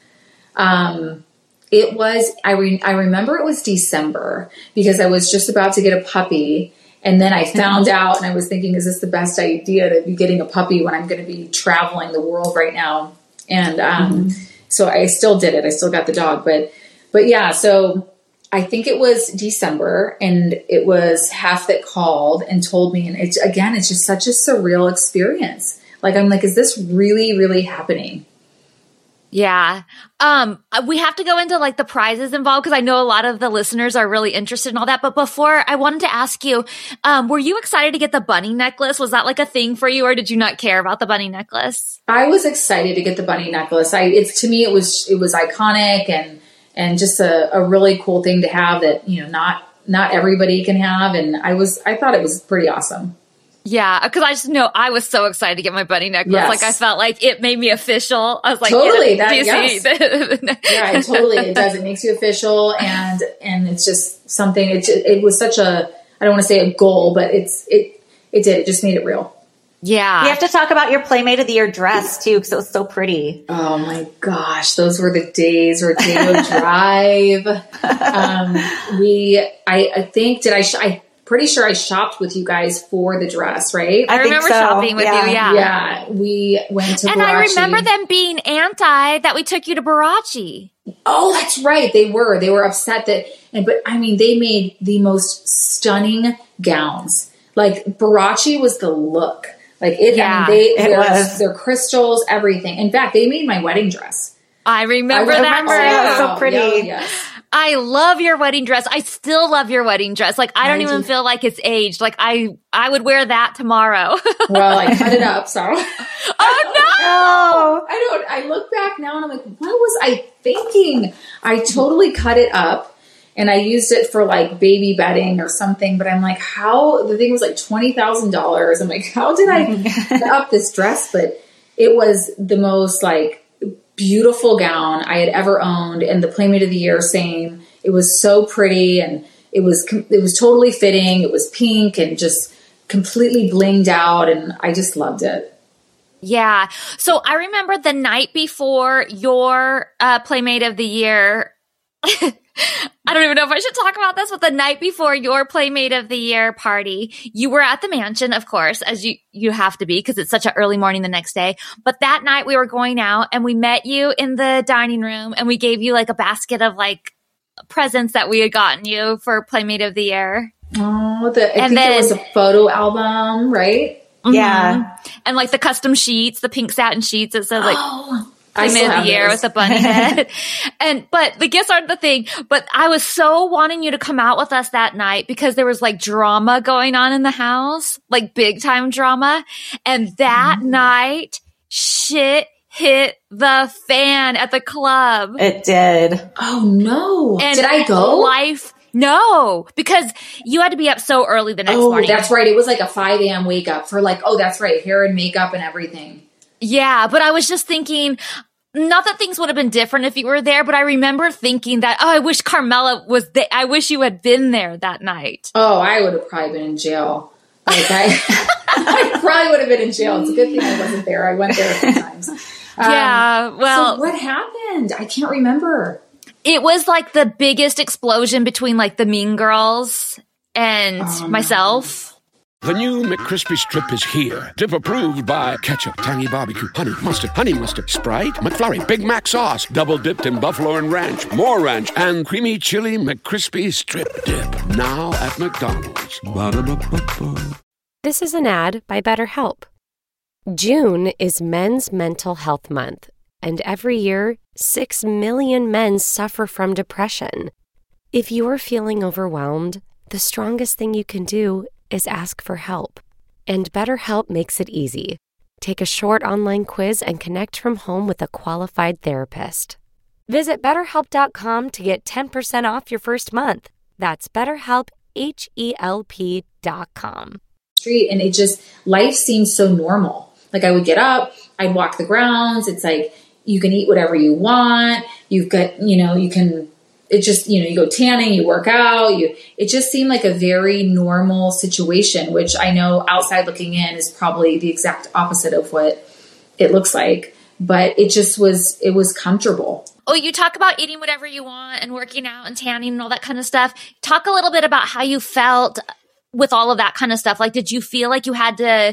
Um, it was, I, re- I remember it was December because I was just about to get a puppy. And then I found out and I was thinking, is this the best idea to be getting a puppy when I'm going to be traveling the world right now? And um, mm-hmm. so I still did it. I still got the dog. But, but yeah, so I think it was December and it was Hef that called and told me. And it's, again, it's just such a surreal experience. Like, I'm like, is this really, really happening? Yeah. Um, we have to go into like the prizes involved because I know a lot of the listeners are really interested in all that. But before, I wanted to ask you, um, were you excited to get the bunny necklace? Was that like a thing for you or did you not care about the bunny necklace? I was excited to get the bunny necklace. I, it's, to me, it was, it was iconic and, and just a, a really cool thing to have that, you know, not, not everybody can have. And I was, I thought it was pretty awesome. Yeah, because I just know I was so excited to get my bunny necklace. Yes. Like I felt like it made me official. I was like, totally, yeah, that, do you yes. see? Yeah, totally. It does. It makes you official, and and it's just something. It just, it was such a, I don't want to say a goal, but it's it it did. It just made it real. Yeah. We have to talk about your Playmate of the Year dress too, because it was so pretty. Oh my gosh, those were the days. Rodeo Drive. Um, we, I, I think, did I? Sh- I pretty sure I shopped with you guys for the dress, right? I, I remember so. shopping with yeah. you. Yeah. Yeah. We went to And Barachi. I remember them being anti that we took you to Barachi. Oh, that's right. They were. They were upset that, and but I mean, they made the most stunning gowns. Like Barachi was the look. Like it, yeah, I mean, they, it their, was. their crystals, everything. In fact, they made my wedding dress. I remember I that remember too. It was so pretty. Yeah, yes. I love your wedding dress. I still love your wedding dress. Like I don't I even do. feel like it's aged. Like I, I would wear that tomorrow. Well, I cut it up, so. Oh no! no! I don't. I look back now and I'm like, what was I thinking? I totally cut it up. And I used it for like baby bedding or something, but I'm like, how, the thing was like twenty thousand dollars. I'm like, how did I cut up this dress? But it was the most like beautiful gown I had ever owned. And the Playmate of the Year, same. It was so pretty and it was, it was totally fitting. It was pink and just completely blinged out. And I just loved it. Yeah. So I remember the night before your uh, Playmate of the Year, I don't even know if I should talk about this, but the night before your Playmate of the Year party, you were at the mansion, of course, as you, you have to be because it's such an early morning the next day. But that night we were going out and we met you in the dining room and we gave you like a basket of like presents that we had gotten you for Playmate of the Year. Oh, the, I and think then, it was a photo album, right? Yeah. Mm-hmm. And like the custom sheets, the pink satin sheets that said like, oh. Playmate of the Year with a bunny head. And, but the gifts aren't the thing. But I was so wanting you to come out with us that night because there was like drama going on in the house, like big time drama. And that mm. night, shit hit the fan at the club. It did. Oh no. And did I go? Life. No, because you had to be up so early the next oh, morning. That's right. It was like a five a.m. wake up for like, oh, that's right. Hair and makeup and everything. Yeah, but I was just thinking, not that things would have been different if you were there, but I remember thinking that, oh, I wish Carmela was there. I wish you had been there that night. Oh, I would have probably been in jail. Like I, I probably would have been in jail. It's a good thing I wasn't there. I went there sometimes. Um, yeah, well. So what happened? I can't remember. It was like the biggest explosion between like the Mean Girls and oh, myself. The new McCrispy Strip is here. Dip approved by ketchup, tangy barbecue, honey mustard, honey mustard, Sprite, McFlurry, Big Mac sauce, double dipped in buffalo and ranch, more ranch, and creamy chili McCrispy Strip Dip. Now at McDonald's. Ba-da-ba-ba-ba. This is an ad by BetterHelp. June is Men's Mental Health Month, and every year, six million men suffer from depression. If you're feeling overwhelmed, the strongest thing you can do is ask for help. And BetterHelp makes it easy. Take a short online quiz and connect from home with a qualified therapist. Visit better help dot com to get ten percent off your first month. That's BetterHelp, H E L P dot com. Street, and it just, life seems so normal. Like I would get up, I'd walk the grounds. It's like, you can eat whatever you want. You've got, you know, you can, it just, you know, you go tanning, you work out, you, it just seemed like a very normal situation, which I know outside looking in is probably the exact opposite of what it looks like, but it just was, it was comfortable. Oh, you talk about eating whatever you want and working out and tanning and all that kind of stuff. Talk a little bit about how you felt with all of that kind of stuff. Like, did you feel like you had to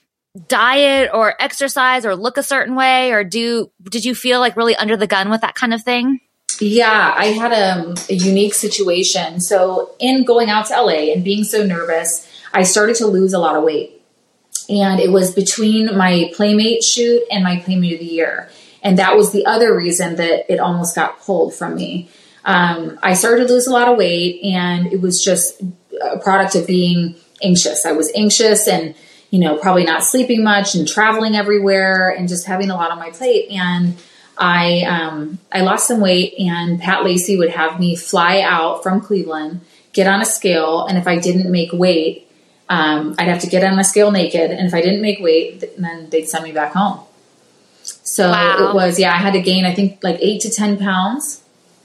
diet or exercise or look a certain way, or do, did you feel like really under the gun with that kind of thing? Yeah, I had a, a unique situation. So in going out to L A and being so nervous, I started to lose a lot of weight. And it was between my Playmate shoot and my Playmate of the Year. And that was the other reason that it almost got pulled from me. Um, I started to lose a lot of weight, and it was just a product of being anxious. I was anxious and, you know, probably not sleeping much and traveling everywhere and just having a lot on my plate. And I, um, I lost some weight, and Pat Lacey would have me fly out from Cleveland, get on a scale. And if I didn't make weight, um, I'd have to get on a scale naked. And if I didn't make weight, then they'd send me back home. So wow. It was, yeah, I had to gain, I think like eight to ten pounds.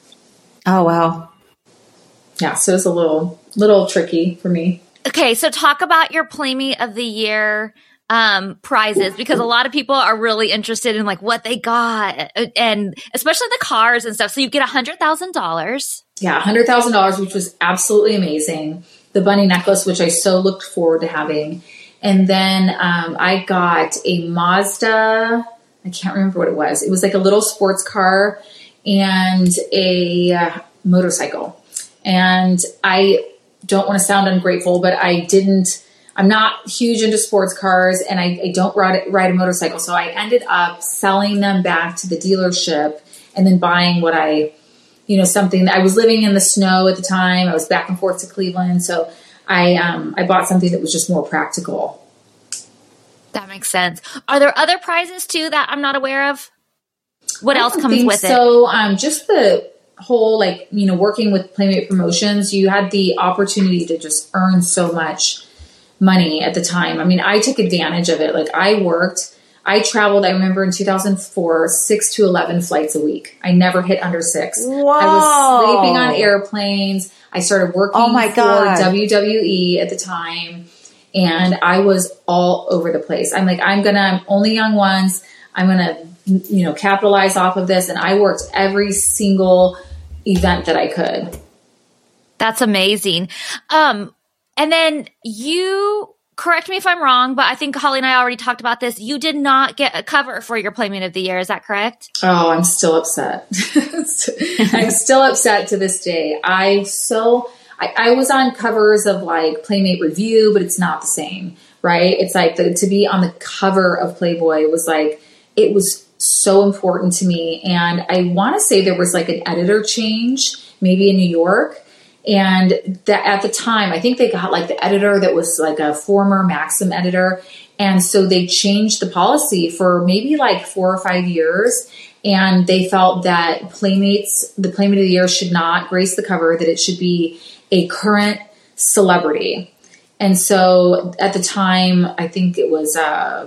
Oh, wow. Yeah. So it's a little, little tricky for me. Okay. So talk about your Playmate of the Year um, prizes, because a lot of people are really interested in like what they got, and especially the cars and stuff. So you get a hundred thousand dollars. Yeah. A hundred thousand dollars, which was absolutely amazing. The bunny necklace, which I so looked forward to having. And then, um, I got a Mazda. I can't remember what it was. It was like a little sports car and a uh, motorcycle. And I don't want to sound ungrateful, but I didn't, I'm not huge into sports cars, and I, I don't ride, ride a motorcycle. So I ended up selling them back to the dealership and then buying what I, you know, something that I was living in the snow at the time. I was back and forth to Cleveland. So I, um, I bought something that was just more practical. That makes sense. Are there other prizes too that I'm not aware of? What else comes with it? So, um, just the whole, like, you know, working with Playmate Promotions, you had the opportunity to just earn so much money at the time. I mean, I took advantage of it. Like, I worked, I traveled, I remember in two thousand four, six to eleven flights a week. I never hit under six. Whoa. I was sleeping on airplanes. I started working oh my for God. W W E at the time. And I was all over the place. I'm like, I'm going to, I'm only young once. I'm going to, you know, capitalize off of this. And I worked every single event that I could. That's amazing. Um, and then you, correct me if I'm wrong, but I think Holly and I already talked about this. You did not get a cover for your Playmate of the Year. Is that correct? Oh, I'm still upset. I'm still upset to this day. I so... I, I was on covers of like Playmate Review, but it's not the same, right? It's like the, to be on the cover of Playboy was like, it was so important to me. And I want to say there was like an editor change, maybe in New York. And that at the time, I think they got like the editor that was like a former Maxim editor. And so they changed the policy for maybe like four or five years. And they felt that Playmates, the Playmate of the Year should not grace the cover, that it should be a current celebrity. And so at the time, I think it was uh,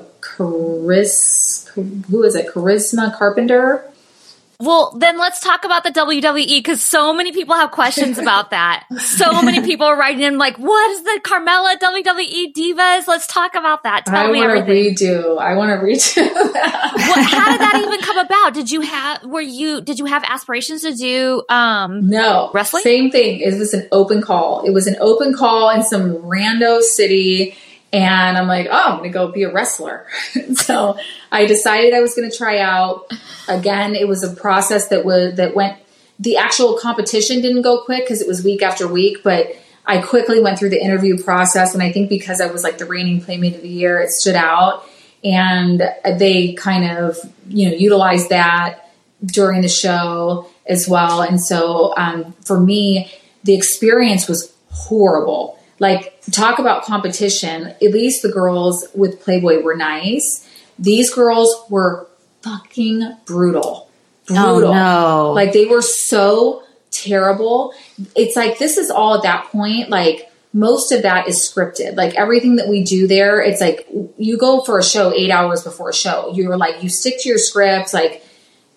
Charis, who is it? Charisma Carpenter. Well, then let's talk about the W W E, because so many people have questions about that. So many people are writing in like, what is the Carmella W W E Divas? Let's talk about that. Tell I me wanna everything. Redo. I want to redo that. What, how did that even come about? Did you have, were you, did you have aspirations to do um, no wrestling? Same thing. It was an open call. It was an open call in some rando city. And I'm like, oh, I'm going to go be a wrestler. So I decided I was going to try out. Again, it was a process that was, that went, the actual competition didn't go quick because it was week after week, but I quickly went through the interview process. And I think because I was like the reigning Playmate of the Year, it stood out. And they kind of, you know, utilized that during the show as well. And so um, for me, the experience was horrible. Like, talk about competition. At least the girls with Playboy were nice. These girls were fucking brutal. Brutal. Oh, no. Like, they were so terrible. It's like, this is all at that point. Like, most of that is scripted. Like, everything that we do there, it's like, you go for a show eight hours before a show. You're like, you stick to your script. Like,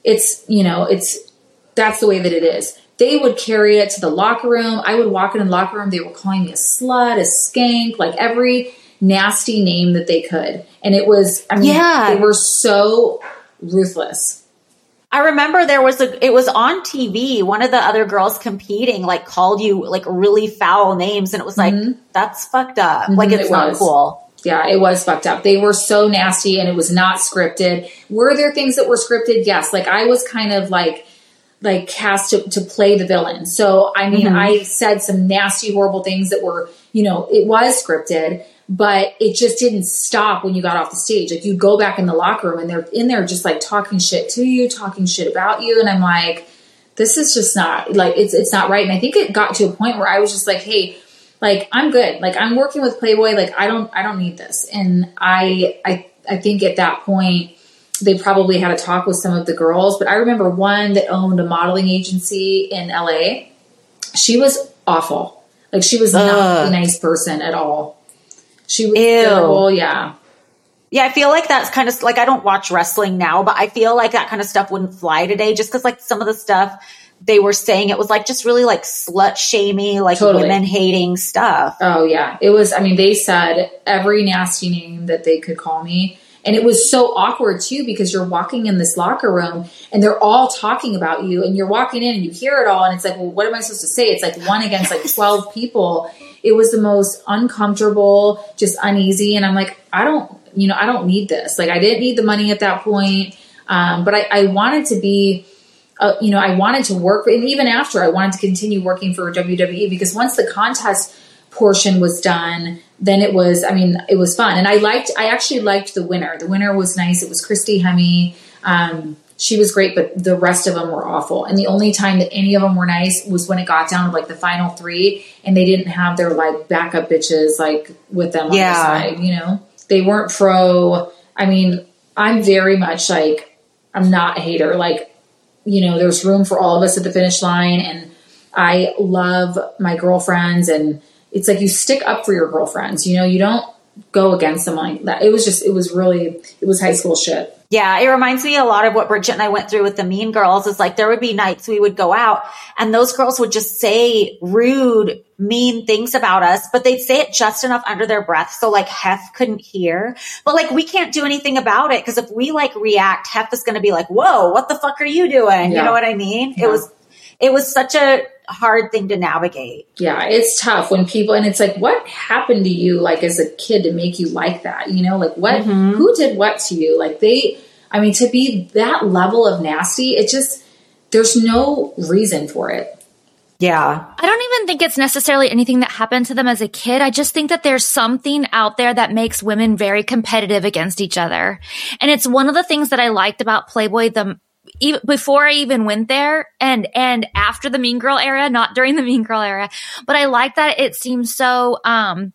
it's, you know, it's, that's the way that it is. They would carry it to the locker room. I would walk in the locker room. They were calling me a slut, a skank, like every nasty name that they could. And it was, I mean, Yeah. they were so ruthless. I remember there was a, it was on T V. One of the other girls competing, like called you like really foul names. And it was like, Mhm. that's fucked up. Mhm, Like, it's it not was. cool. Yeah, it was fucked up. They were so nasty and it was not scripted. Were there things that were scripted? Yes. Like I was kind of like, like cast to, to play the villain. So, I mean, Mhm. I said some nasty, horrible things that were, you know, it was scripted, but it just didn't stop when you got off the stage. Like you'd go back in the locker room and they're in there just like talking shit to you, talking shit about you. And I'm like, this is just not like, it's, it's not right. And I think it got to a point where I was just like, hey, like, I'm good. Like I'm working with Playboy. Like I don't, I don't need this. And I, I, I think at that point they probably had a talk with some of the girls, but I remember one that owned a modeling agency in L A. She was awful. Like she was not Ugh. a nice person at all. She was Ew. terrible. Yeah. Yeah, I feel like that's kind of like, I don't watch wrestling now, but I feel like that kind of stuff wouldn't fly today just because like some of the stuff they were saying, it was like just really like slut shamey, like Totally. women hating stuff. Oh yeah. It was, I mean, they said every nasty name that they could call me. And it was so awkward too, because you're walking in this locker room and they're all talking about you and you're walking in and you hear it all. And it's like, well, what am I supposed to say? It's like one against like twelve people. It was the most uncomfortable, just uneasy. And I'm like, I don't, you know, I don't need this. Like I didn't need the money at that point. Um, but I, I wanted to be, uh, you know, I wanted to work. And even after I wanted to continue working for W W E, because once the contest portion was done, then it was, I mean, it was fun. And I liked, I actually liked the winner. The winner was nice. It was Christy Hemme. Um, she was great, but the rest of them were awful. And the only time that any of them were nice was when it got down to like the final three and they didn't have their like backup bitches like with them Yeah. on the side, you know, they weren't pro. I mean, I'm very much like, I'm not a hater. Like, you know, there's room for all of us at the finish line. And I love my girlfriends, and it's like you stick up for your girlfriends, you know, you don't go against them like that. It was just, it was really, it was high school shit. Yeah, it reminds me a lot of what Bridget and I went through with the Mean Girls. Is like there would be nights we would go out and those girls would just say rude, mean things about us, but they'd say it just enough under their breath so like Hef couldn't hear. But like we can't do anything about it because if we like react, Hef is going to be like, whoa, what the fuck are you doing? Yeah. You know what I mean? Yeah. It was, it was such a hard thing to navigate. Yeah, it's tough when people, and it's like, what happened to you like as a kid to make you like that? You know, like what, Mm-hmm. who did what to you? Like they, I mean, to be that level of nasty, it just, there's no reason for it. Yeah. I don't even think it's necessarily anything that happened to them as a kid. I just think that there's something out there that makes women very competitive against each other. And it's one of the things that I liked about Playboy the even before I even went there and, and after the Mean Girl era, not during the Mean Girl era, but I like that it seems so, um,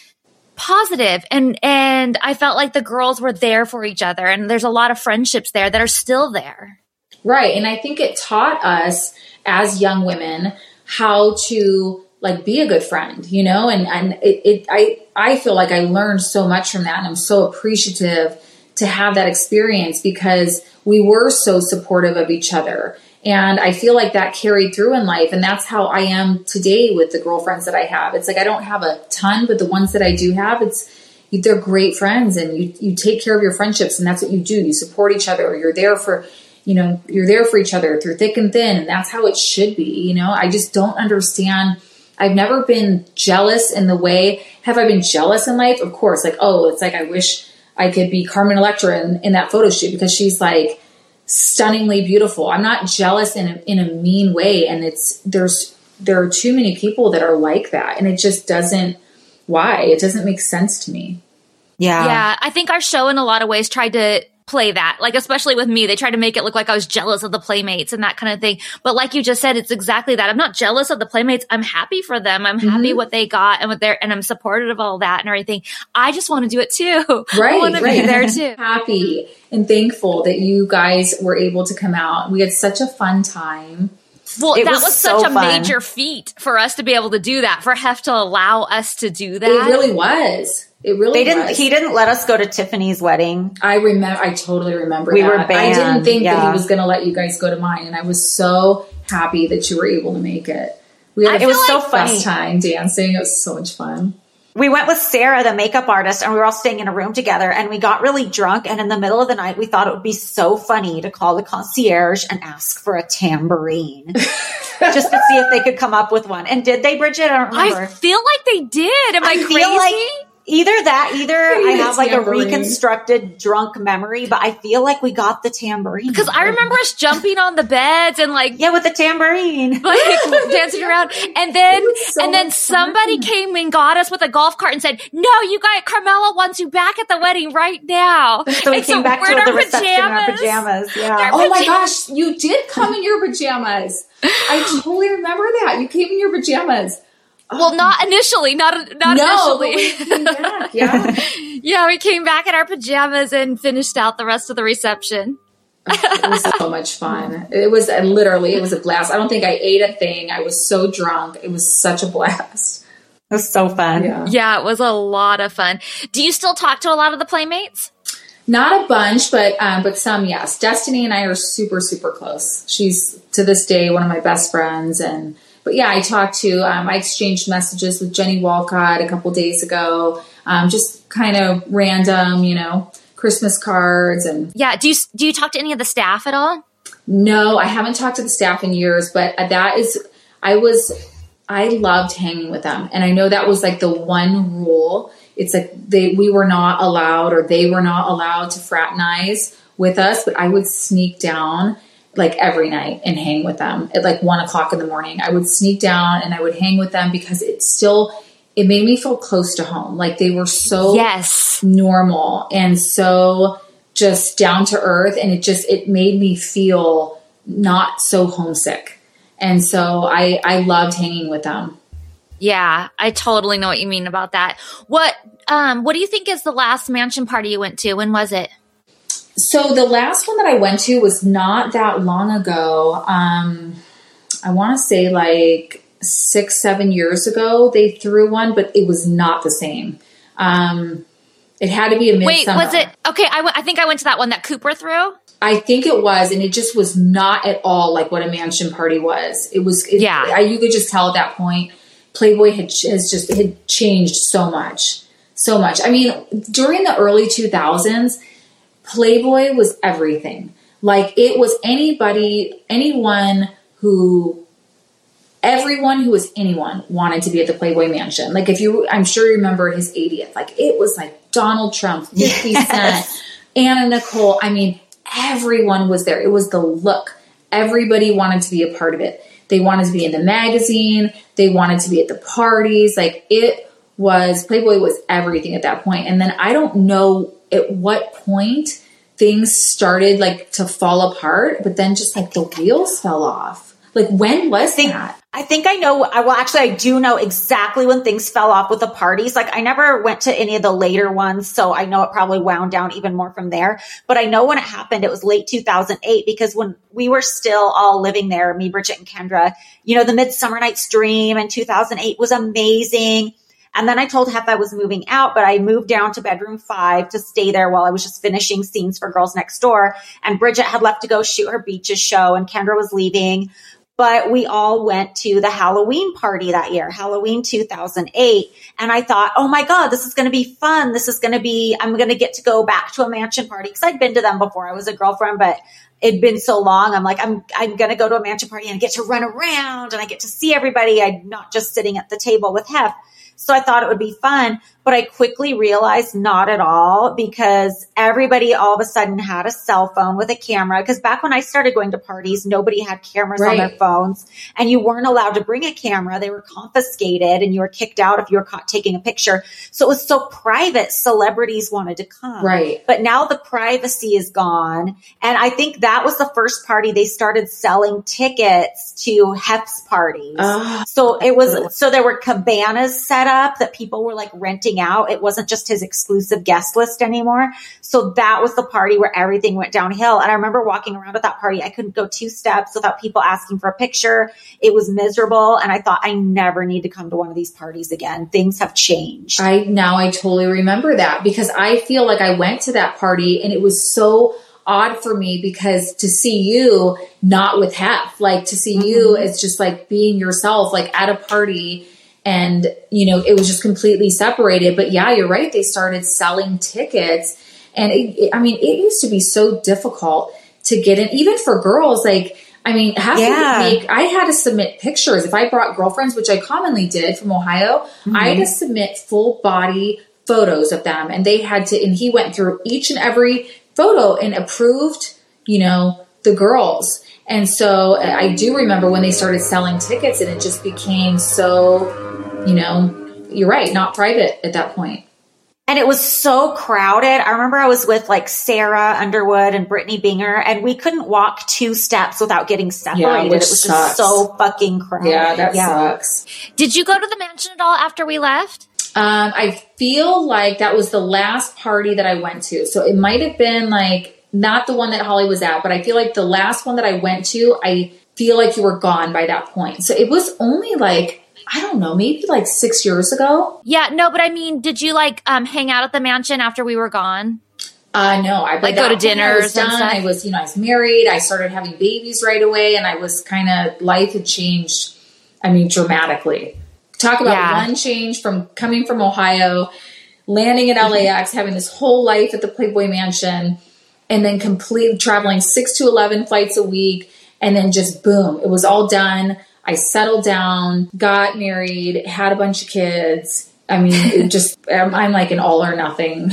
positive and, and I felt like the girls were there for each other and there's a lot of friendships there that are still there. Right. And I think it taught us as young women how to like be a good friend, you know, and, and it, it, I, I feel like I learned so much from that and I'm so appreciative to have that experience because we were so supportive of each other. And I feel like that carried through in life. And that's how I am today with the girlfriends that I have. It's like, I don't have a ton, but the ones that I do have, it's, they're great friends and you, you take care of your friendships and that's what you do. You support each other. You're there for, you know, you're there for each other through thick and thin. And that's how it should be. You know, I just don't understand. I've never been jealous in the way, have I been jealous in life? Of course, like, oh, it's like, I wish I could be Carmen Electra in, in that photo shoot because she's like stunningly beautiful. I'm not jealous in a, in a mean way. And it's, there's, there are too many people that are like that. And it just doesn't, why? It doesn't make sense to me. Yeah. Yeah. I think our show in a lot of ways tried to play that, like, especially with me, they tried to make it look like I was jealous of the Playmates and that kind of thing. But like you just said, it's exactly that. I'm not jealous of the Playmates. I'm happy for them. I'm Mm-hmm. happy what they got and what they're, and I'm supportive of all that and everything. I just want to do it too. Right. I want to right. be there too. Happy and thankful that you guys were able to come out. We had such a fun time. Well, It that was was, so such a fun. major feat for us to be able to do that, for Hef to allow us to do that. It really was. It really They didn't. was. He didn't let us go to Tiffany's wedding. I remember. I totally remember. We that. were I didn't banned, think that yeah. he was going to let you guys go to mine, and I was so happy that you were able to make it. We had It was so the funny. best time dancing. It was so much fun. We went with Sarah, the makeup artist, and we were all staying in a room together, and we got really drunk. And in the middle of the night, we thought it would be so funny to call the concierge and ask for a tambourine just to see if they could come up with one. And did they, Bridget? I don't remember. I feel like they did. Am I, I crazy? feel like either that, either I Maybe have it's like a tambourine. reconstructed drunk memory, but I feel like we got the tambourine. Because I remember us jumping on the beds and like, yeah, with the tambourine. like dancing around. And then, so and then much somebody came and got us with a golf cart and said, no, you guys, Carmela wants you back at the wedding right now. So we And came back we're to in the our reception in our pajamas. Yeah. Our Oh my pajamas. gosh, you did come in your pajamas. I totally remember that. You came in your pajamas. Well, not initially, not, not No, but initially. we came back. Yeah. Yeah, we came back in our pajamas and finished out the rest of the reception. It was so much fun. It was uh, literally, it was a blast. I don't think I ate a thing. I was so drunk. It was such a blast. It was so fun. Yeah. Yeah, it was a lot of fun. Do you still talk to a lot of the playmates? Not a bunch, but um, but some, yes. Destiny and I are super, super close. She's to this day one of my best friends. And but yeah, I talked to, um, I exchanged messages with Jenny Walcott a couple days ago. Um, just kind of random, you know, Christmas cards and. Yeah. Do you do you talk to any of the staff at all? No, I haven't talked to the staff in years, but that is, I was, I loved hanging with them. And I know that was like the one rule. It's like they, we were not allowed, or they were not allowed to fraternize with us, but I would sneak down like every night and hang with them at like one o'clock in the morning. I would sneak down and I would hang with them because it still, it made me feel close to home. Like they were so Yes. normal and so just down to earth. And it just, it made me feel not so homesick. And so I, I loved hanging with them. Yeah, I totally know what you mean about that. What um what do you think is the last mansion party you went to? When was it? So the last one that I went to was not that long ago. Um, I want to say like six, seven years ago they threw one, but it was not the same. Um, it had to be a midsummer. Wait, was it? Okay, I, w- I think I went to that one that Cooper threw. I think it was, and it just was not at all like what a mansion party was. It was, it, Yeah. I, you could just tell at that point, Playboy had has just had changed so much, so much. I mean, during the early two thousands, Playboy was everything. Like it was anybody, anyone who, everyone who was anyone wanted to be at the Playboy Mansion. Like if you, I'm sure you remember his eightieth. Like it was like Donald Trump, fifty Cent, Anna Nicole. I mean, everyone was there. It was the look. Everybody wanted to be a part of it. They wanted to be in the magazine. They wanted to be at the parties. Like it was, Playboy was everything at that point. And then I don't know at what point things started like to fall apart, but then just like the wheels fell off. Like when was that? I think I know. I Well, actually, I do know exactly when things fell off with the parties. Like I never went to any of the later ones, so I know it probably wound down even more from there. But I know when it happened, it was late two thousand eight because when we were still all living there, me, Bridget, and Kendra, you know, the Midsummer Night's Dream in two thousand eight was amazing. And then I told Hef I was moving out, but I moved down to bedroom five to stay there while I was just finishing scenes for Girls Next Door. And Bridget had left to go shoot her Beaches show, and Kendra was leaving. But we all went to the Halloween party that year, Halloween two thousand eight. And I thought, oh my God, this is going to be fun. This is going to be, I'm going to get to go back to a mansion party. Cause I'd been to them before I was a girlfriend, but it'd been so long. I'm like, I'm, I'm going to go to a mansion party and I get to run around and I get to see everybody. I'm not just sitting at the table with Hef. So I thought it would be fun, but I quickly realized not at all because everybody all of a sudden had a cell phone with a camera. Because back when I started going to parties, nobody had cameras Right. on their phones and you weren't allowed to bring a camera. They were confiscated and you were kicked out if you were caught taking a picture. So it was so private. Celebrities wanted to come. Right. But now the privacy is gone. And I think that was the first party they started selling tickets to Hef's parties. Ah. So it was, so there were cabanas set up that people were like renting branching out. It wasn't just his exclusive guest list anymore. So that was the party where everything went downhill. And I remember walking around at that party. I couldn't go two steps without people asking for a picture. It was miserable. And I thought, I never need to come to one of these parties again. Things have changed. I now I totally remember that, because I feel like I went to that party and it was so odd for me, because to see you not with Hef, like to see mm-hmm. you as just like being yourself, like at a party, and you know, it was just completely separated. But yeah, you're right. They started selling tickets, and it, it, I mean, it used to be so difficult to get in, even for girls. Like, I mean, have yeah. to make, I had to submit pictures. If I brought girlfriends, which I commonly did from Ohio, mm-hmm. I had to submit full body photos of them, and they had to, and he went through each and every photo and approved, you know, the girls. And so I do remember when they started selling tickets, and it just became so, you know, you're right, not private at that point. And it was so crowded. I remember I was with like Sarah Underwood and Brittany Binger, and we couldn't walk two steps without getting separated. Yeah, it was sucks. just so fucking crowded. Yeah, that yeah. sucks. Did you go to the mansion at all after we left? Um, I feel like that was the last party that I went to. So it might have been like not the one that Holly was at, but I feel like the last one that I went to, I feel like you were gone by that point. So it was only like, I don't know, maybe like six years ago. Yeah, no, but I mean, did you like um, hang out at the mansion after we were gone? Uh, no, I like go to dinners and stuff. I was, you know, I was married. I started having babies right away, and I was kind of, life had changed. I mean, dramatically. Talk about yeah. one change from coming from Ohio, landing at L A X, having this whole life at the Playboy Mansion, and then complete traveling six to eleven flights a week. And then just boom, it was all done. I settled down, got married, had a bunch of kids. I mean, it just, I'm, I'm like an all or nothing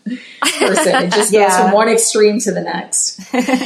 person. It just yeah. goes from one extreme to the next.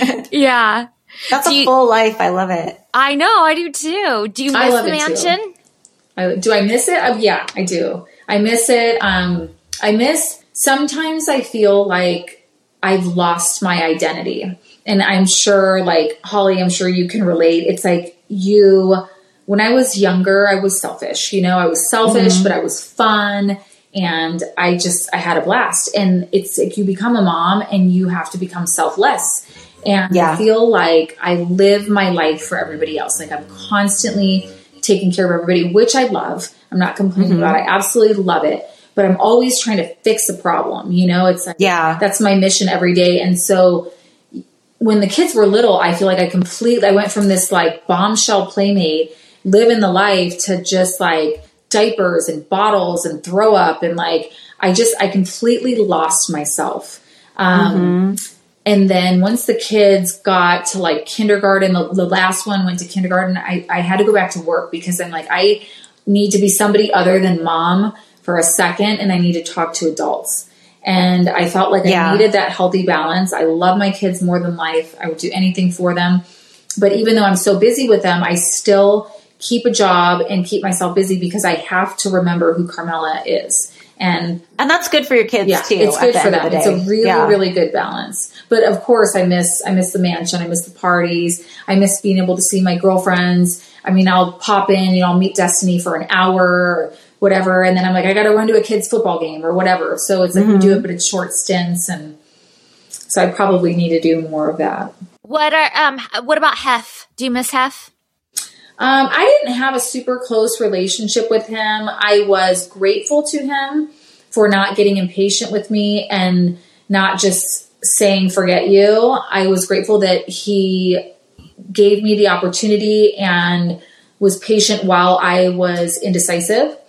Yeah. That's do a you, full life. I love it. I know. I do too. Do you miss the mansion? Too. I, do I miss it? Uh, yeah, I do. I miss it. Um, I miss, sometimes I feel like I've lost my identity. And I'm sure, like, Holly, I'm sure you can relate. It's like you, when I was younger, I was selfish. You know, I was selfish, mm-hmm. but I was fun. And I just, I had a blast. And it's like you become a mom and you have to become selfless. And yeah. I feel like I live my life for everybody else. Like I'm constantly taking care of everybody, which I love. I'm not complaining mm-hmm. about it. I absolutely love it. But I'm always trying to fix a problem. You know, it's like, yeah, that's my mission every day. And so when the kids were little, I feel like I completely, I went from this like bombshell playmate, living the life, to just like diapers and bottles and throw up. And like, I just, I completely lost myself. Um, mm-hmm. And then once the kids got to like kindergarten, the, the last one went to kindergarten, I, I had to go back to work because I'm like, I need to be somebody other than mom for a second. And I need to talk to adults. And I felt like yeah. I needed that healthy balance. I love my kids more than life. I would do anything for them. But even though I'm so busy with them, I still keep a job and keep myself busy because I have to remember who Carmela is. And and that's good for your kids yeah, too. It's good for them. The it's a really, yeah. really good balance. But of course I miss, I miss the mansion. I miss the parties. I miss being able to see my girlfriends. I mean, I'll pop in, you know, I'll meet Destiny for an hour or whatever. And then I'm like, I got to run to a kid's football game or whatever. So it's like mm-hmm. we do it, but it's short stints. And so I probably need to do more of that. What are, um, what about Hef? Do you miss Hef? Um, I didn't have a super close relationship with him. I was grateful to him for not getting impatient with me and not just saying, forget you. I was grateful that he gave me the opportunity and was patient while I was indecisive.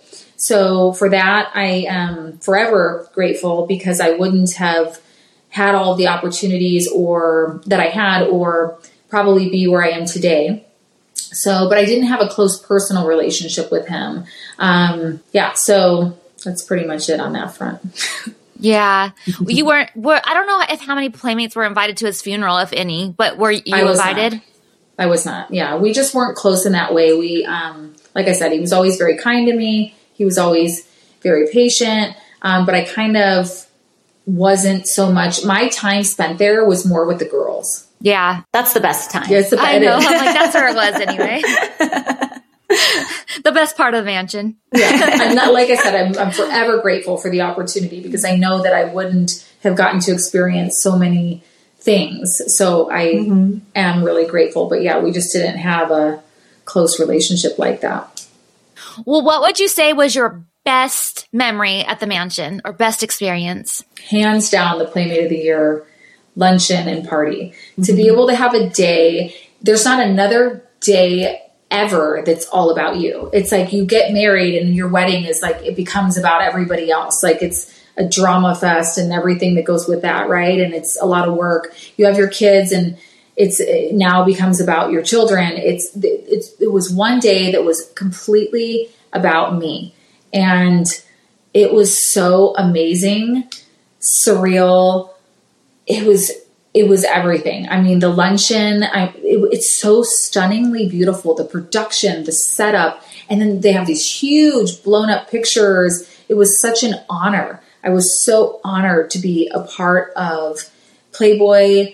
So for that, I am forever grateful because I wouldn't have had all of the opportunities or that I had or probably be where I am today. So, but I didn't have a close personal relationship with him. Um, yeah. So that's pretty much it on that front. Yeah. You weren't, were, I don't know if how many playmates were invited to his funeral, if any, but were you I was invited? Not. I was not. Yeah. We just weren't close in that way. We, um, like I said, he was always very kind to me. He was always very patient. Um, but I kind of wasn't so much, my time spent there was more with the girls. Yeah. That's the best time. Yeah, it's the best. I know. I'm like, that's where it was anyway. The best part of the mansion. Yeah. I'm not, like I said, I'm, I'm forever grateful for the opportunity because I know that I wouldn't have gotten to experience so many things. So I mm-hmm. am really grateful. But yeah, we just didn't have a close relationship like that. Well, what would you say was your best memory at the mansion or best experience? Hands down, the Playmate of the Year luncheon and party. Mm-hmm. To be able to have a day, there's not another day ever that's all about you. It's like you get married and your wedding is like, it becomes about everybody else. Like it's a drama fest and everything that goes with that, right? And it's a lot of work. You have your kids and it's it now becomes about your children. It's, it's it was one day that was completely about me. And it was so amazing, surreal. It was It was everything. I mean, the luncheon, I, it, it's so stunningly beautiful. The production, the setup, and then they have these huge blown up pictures. It was such an honor. I was so honored to be a part of Playboy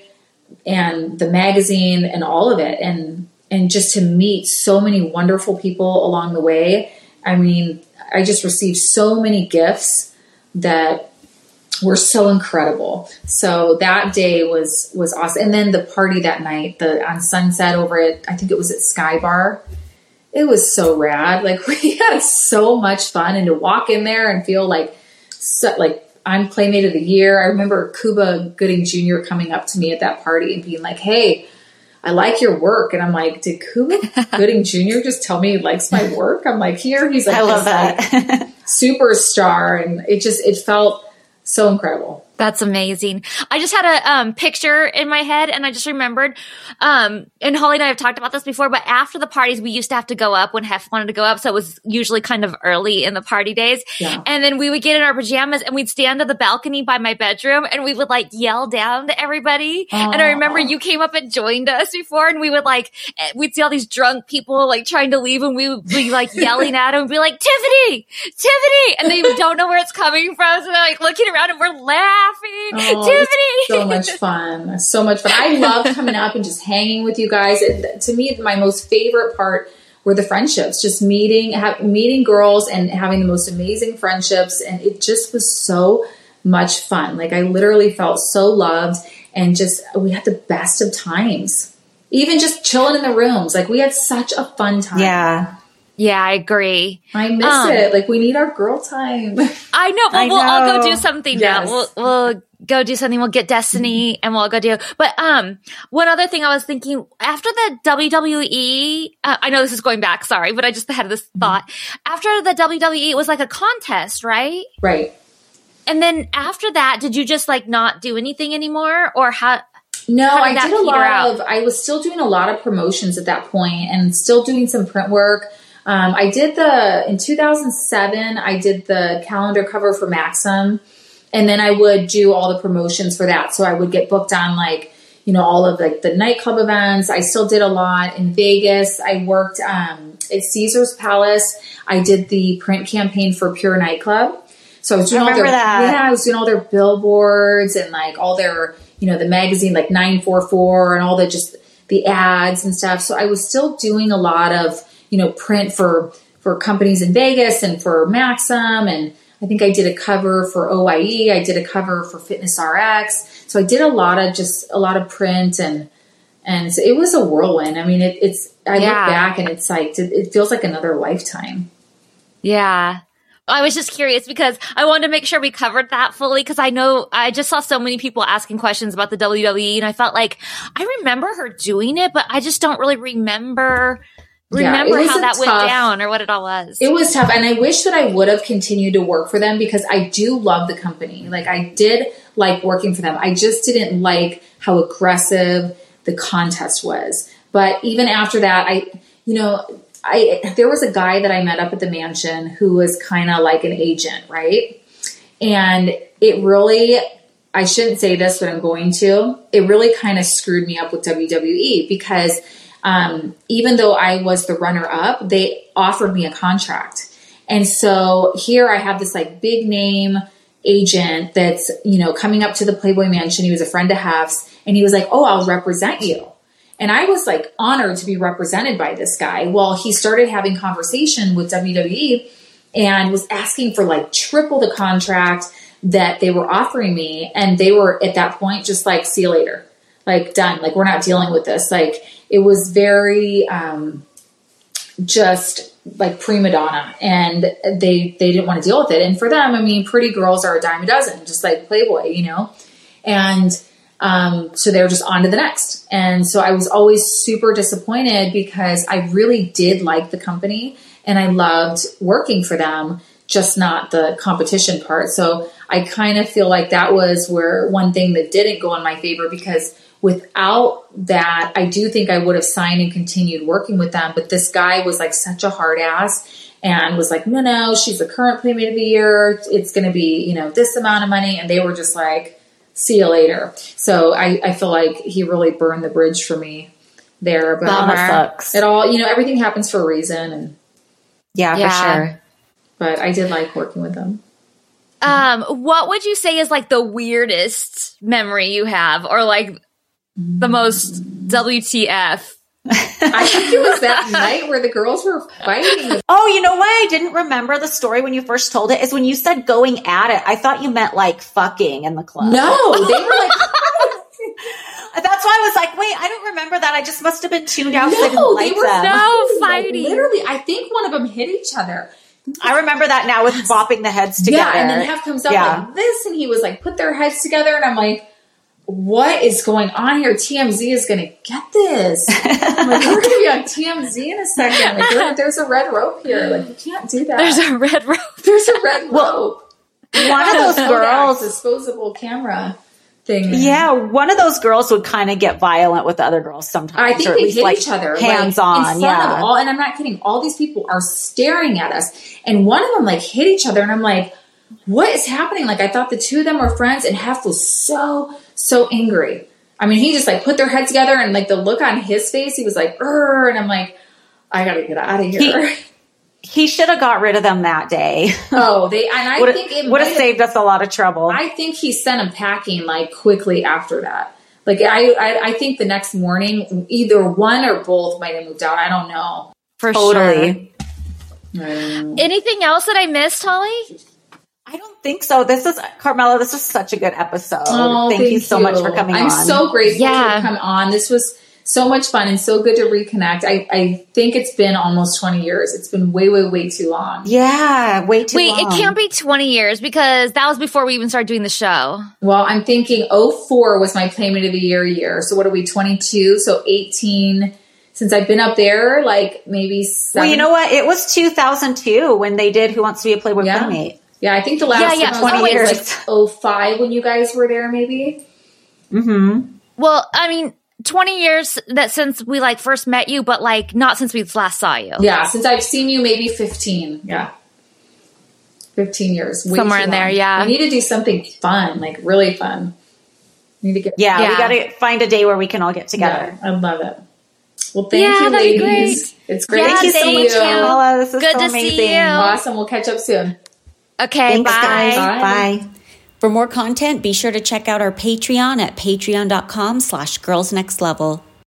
and the magazine and all of it. And, and just to meet so many wonderful people along the way. I mean, I just received so many gifts that were so incredible. So that day was, was awesome. And then the party that night, the on Sunset over at, I think it was at Sky Bar. It was so rad. Like we had so much fun, and to walk in there and feel like, so, like I'm Playmate of the Year. I remember Cuba Gooding Junior coming up to me at that party and being like, "Hey, I like your work." And I'm like, "Did Cuba Gooding Junior just tell me he likes my work?" I'm like, "Here." He's like, I love that. Like, superstar. And it just, it felt so incredible. That's amazing. I just had a um, picture in my head, and I just remembered, um, and Holly and I have talked about this before, but after the parties, we used to have to go up when Hef wanted to go up. So it was usually kind of early in the party days. Yeah. And then we would get in our pajamas and we'd stand on the balcony by my bedroom and we would like yell down to everybody. Aww. And I remember you came up and joined us before, and we would like, we'd see all these drunk people like trying to leave, and we would be like yelling at them and be like, "Tiffany, Tiffany." And they don't know where it's coming from. So they're like looking around and we're laughing. Oh, Tiffany. So much fun. So much fun. I love coming up and just hanging with you guys. And to me, my most favorite part were the friendships, just meeting, ha- meeting girls and having the most amazing friendships. And it just was so much fun. Like I literally felt so loved, and just, we had the best of times, even just chilling in the rooms. Like we had such a fun time. Yeah. Yeah, I agree. I miss um, it. Like we need our girl time. I know, but I we'll know. all go do something Yes. now. We'll, we'll go do something. We'll get Destiny and we'll go do. But um, one other thing I was thinking, after the W W E, uh, I know this is going back, sorry, but I just had this thought. After the W W E, it was like a contest, right? Right. And then after that, did you just like not do anything anymore, or how? No, how I did, did a lot of, I was still doing a lot of promotions at that point and still doing some print work. Um, I did the, in two thousand seven, I did the calendar cover for Maxim, and then I would do all the promotions for that. So I would get booked on like, you know, all of like the nightclub events. I still did a lot in Vegas. I worked um, at Caesar's Palace. I did the print campaign for Pure Nightclub. So I was doing I all their, remember that. yeah, I was doing all their billboards and like all their, you know, the magazine like nine four four and all the just the ads and stuff. So I was still doing a lot of, you know, print for, for companies in Vegas and for Maxim. And I think I did a cover for O I E. I did a cover for Fitness R X. So I did a lot of just a lot of print, and, and so it was a whirlwind. I mean, it, it's, I Yeah. look back and it's like, it, it feels like another lifetime. Yeah. I was just curious because I wanted to make sure we covered that fully, because I know I just saw so many people asking questions about the W W E, and I felt like I remember her doing it, but I just don't really remember remember yeah, how that tough, went down or what it all was. It was tough, and I wish that I would have continued to work for them, because I do love the company. Like I did like working for them. I just didn't like how aggressive the contest was. But even after that, I, you know, I, there was a guy that I met up at the mansion who was kind of like an agent, right? And it really, I shouldn't say this, but I'm going to, it really kind of screwed me up with W W E, because um, even though I was the runner up, they offered me a contract. And so here I have this like big name agent that's, you know, coming up to the Playboy Mansion. He was a friend of Hef's, and he was like, "Oh, I'll represent you." And I was like honored to be represented by this guy. Well, he started having conversation with W W E and was asking for like triple the contract that they were offering me. And they were at that point just like, see you later, like done. Like, we're not dealing with this. Like, it was very, um, just like prima donna, and they, they didn't want to deal with it. And for them, I mean, pretty girls are a dime a dozen, just like Playboy, you know? And, um, so they were just on to the next. And so I was always super disappointed because I really did like the company and I loved working for them, just not the competition part. So I kind of feel like that was where one thing that didn't go in my favor, because without that, I do think I would have signed and continued working with them. But this guy was like such a hard ass and was like, no, no, she's the current Playmate of the Year. It's going to be, you know, this amount of money. And they were just like, see you later. So I, I feel like he really burned the bridge for me there. But oh, that sucks. It all, you know, everything happens for a reason. And yeah, Yeah. for sure. but I did like working with them. Um, what would you say is like the weirdest memory you have, or like the most W T F? I think it was that night where the girls were fighting. Oh, you know why I didn't remember the story when you first told it is when you said going at it. I thought you meant like fucking in the club. No, they were like. That's why I was like, wait, I don't remember that. I just must have been tuned out. No, I didn't like they were them. no like, fighting. Literally, I think one of them hit each other. I remember that now with bopping the heads together. Yeah, and then Hef comes up Yeah. like this, and he was like, put their heads together, and I'm like, what is going on here? T M Z is going to get this. I'm like, we're going to be on T M Z in a second. Like, there- there's a red rope here. Like, you can't do that. There's a red rope. There's a red rope. One of those Kodak girls, disposable camera thing. yeah, one of those girls would kind of get violent with the other girls sometimes. I think or at they least hit like each other, hands like, on. in front Yeah, of all. And I'm not kidding. All these people are staring at us, and one of them like hit each other, and I'm like, "What is happening?" Like, I thought the two of them were friends, and Hef was so so angry. I mean, he just like put their head together, and like the look on his face, he was like, "Urgh," and I'm like, "I gotta get out of here." He, he should have got rid of them that day. oh, they and I would think it would have might saved us a lot of trouble. I think he sent them packing like quickly after that. Like I, I, I think the next morning, either one or both might have moved out. I don't know. For Totally. sure. Um, Anything else that I missed, Holly? I don't think so. This is Carmela. This was such a good episode. Oh, thank, you so much for coming I'm on. so grateful Yeah. to come on. This was so much fun and so good to reconnect. I, I think it's been almost twenty years. It's been way, way, way too long. Yeah, way too Wait, long. it can't be twenty years because that was before we even started doing the show. Well, I'm thinking oh four was my Playmate of the Year year. So what are we, twenty-two? So eighteen. Since I've been up there, like maybe seven. Well, you know what? It was two thousand two when they did Who Wants to Be a Playboy Yeah. Playmate. Yeah, I think the last Yeah, yeah, one twenty was years. like oh five when you guys were there, maybe. Mm-hmm. Well, I mean, twenty years that since we like first met you, but like not since we last saw you. Yeah, since I've seen you, maybe fifteen. Yeah. fifteen years. Way Somewhere too in there, long. yeah. We need to do something fun, like really fun. We need to get. Yeah, Yeah. we got to find a day where we can all get together. Yeah, I love it. Well, thank Yeah, you, that'd be ladies. It's great Yeah, to Thank you so thank much, you. Carmela. This is Good so to see amazing. you. Awesome. We'll catch up soon. Okay, Thanks, bye. guys. Bye. Bye. For more content, be sure to check out our Patreon at patreon.com slash girls next level.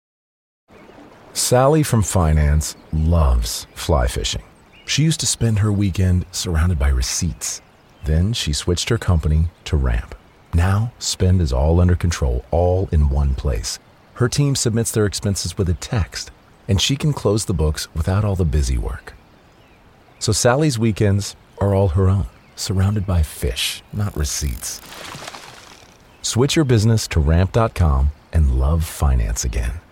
Sally from finance loves fly fishing. She used to spend her weekend surrounded by receipts. Then she switched her company to Ramp. Now, spend is all under control, all in one place. Her team submits their expenses with a text, and she can close the books without all the busy work. So Sally's weekends are all her own, surrounded by fish, not receipts. Switch your business to ramp dot com and love finance again.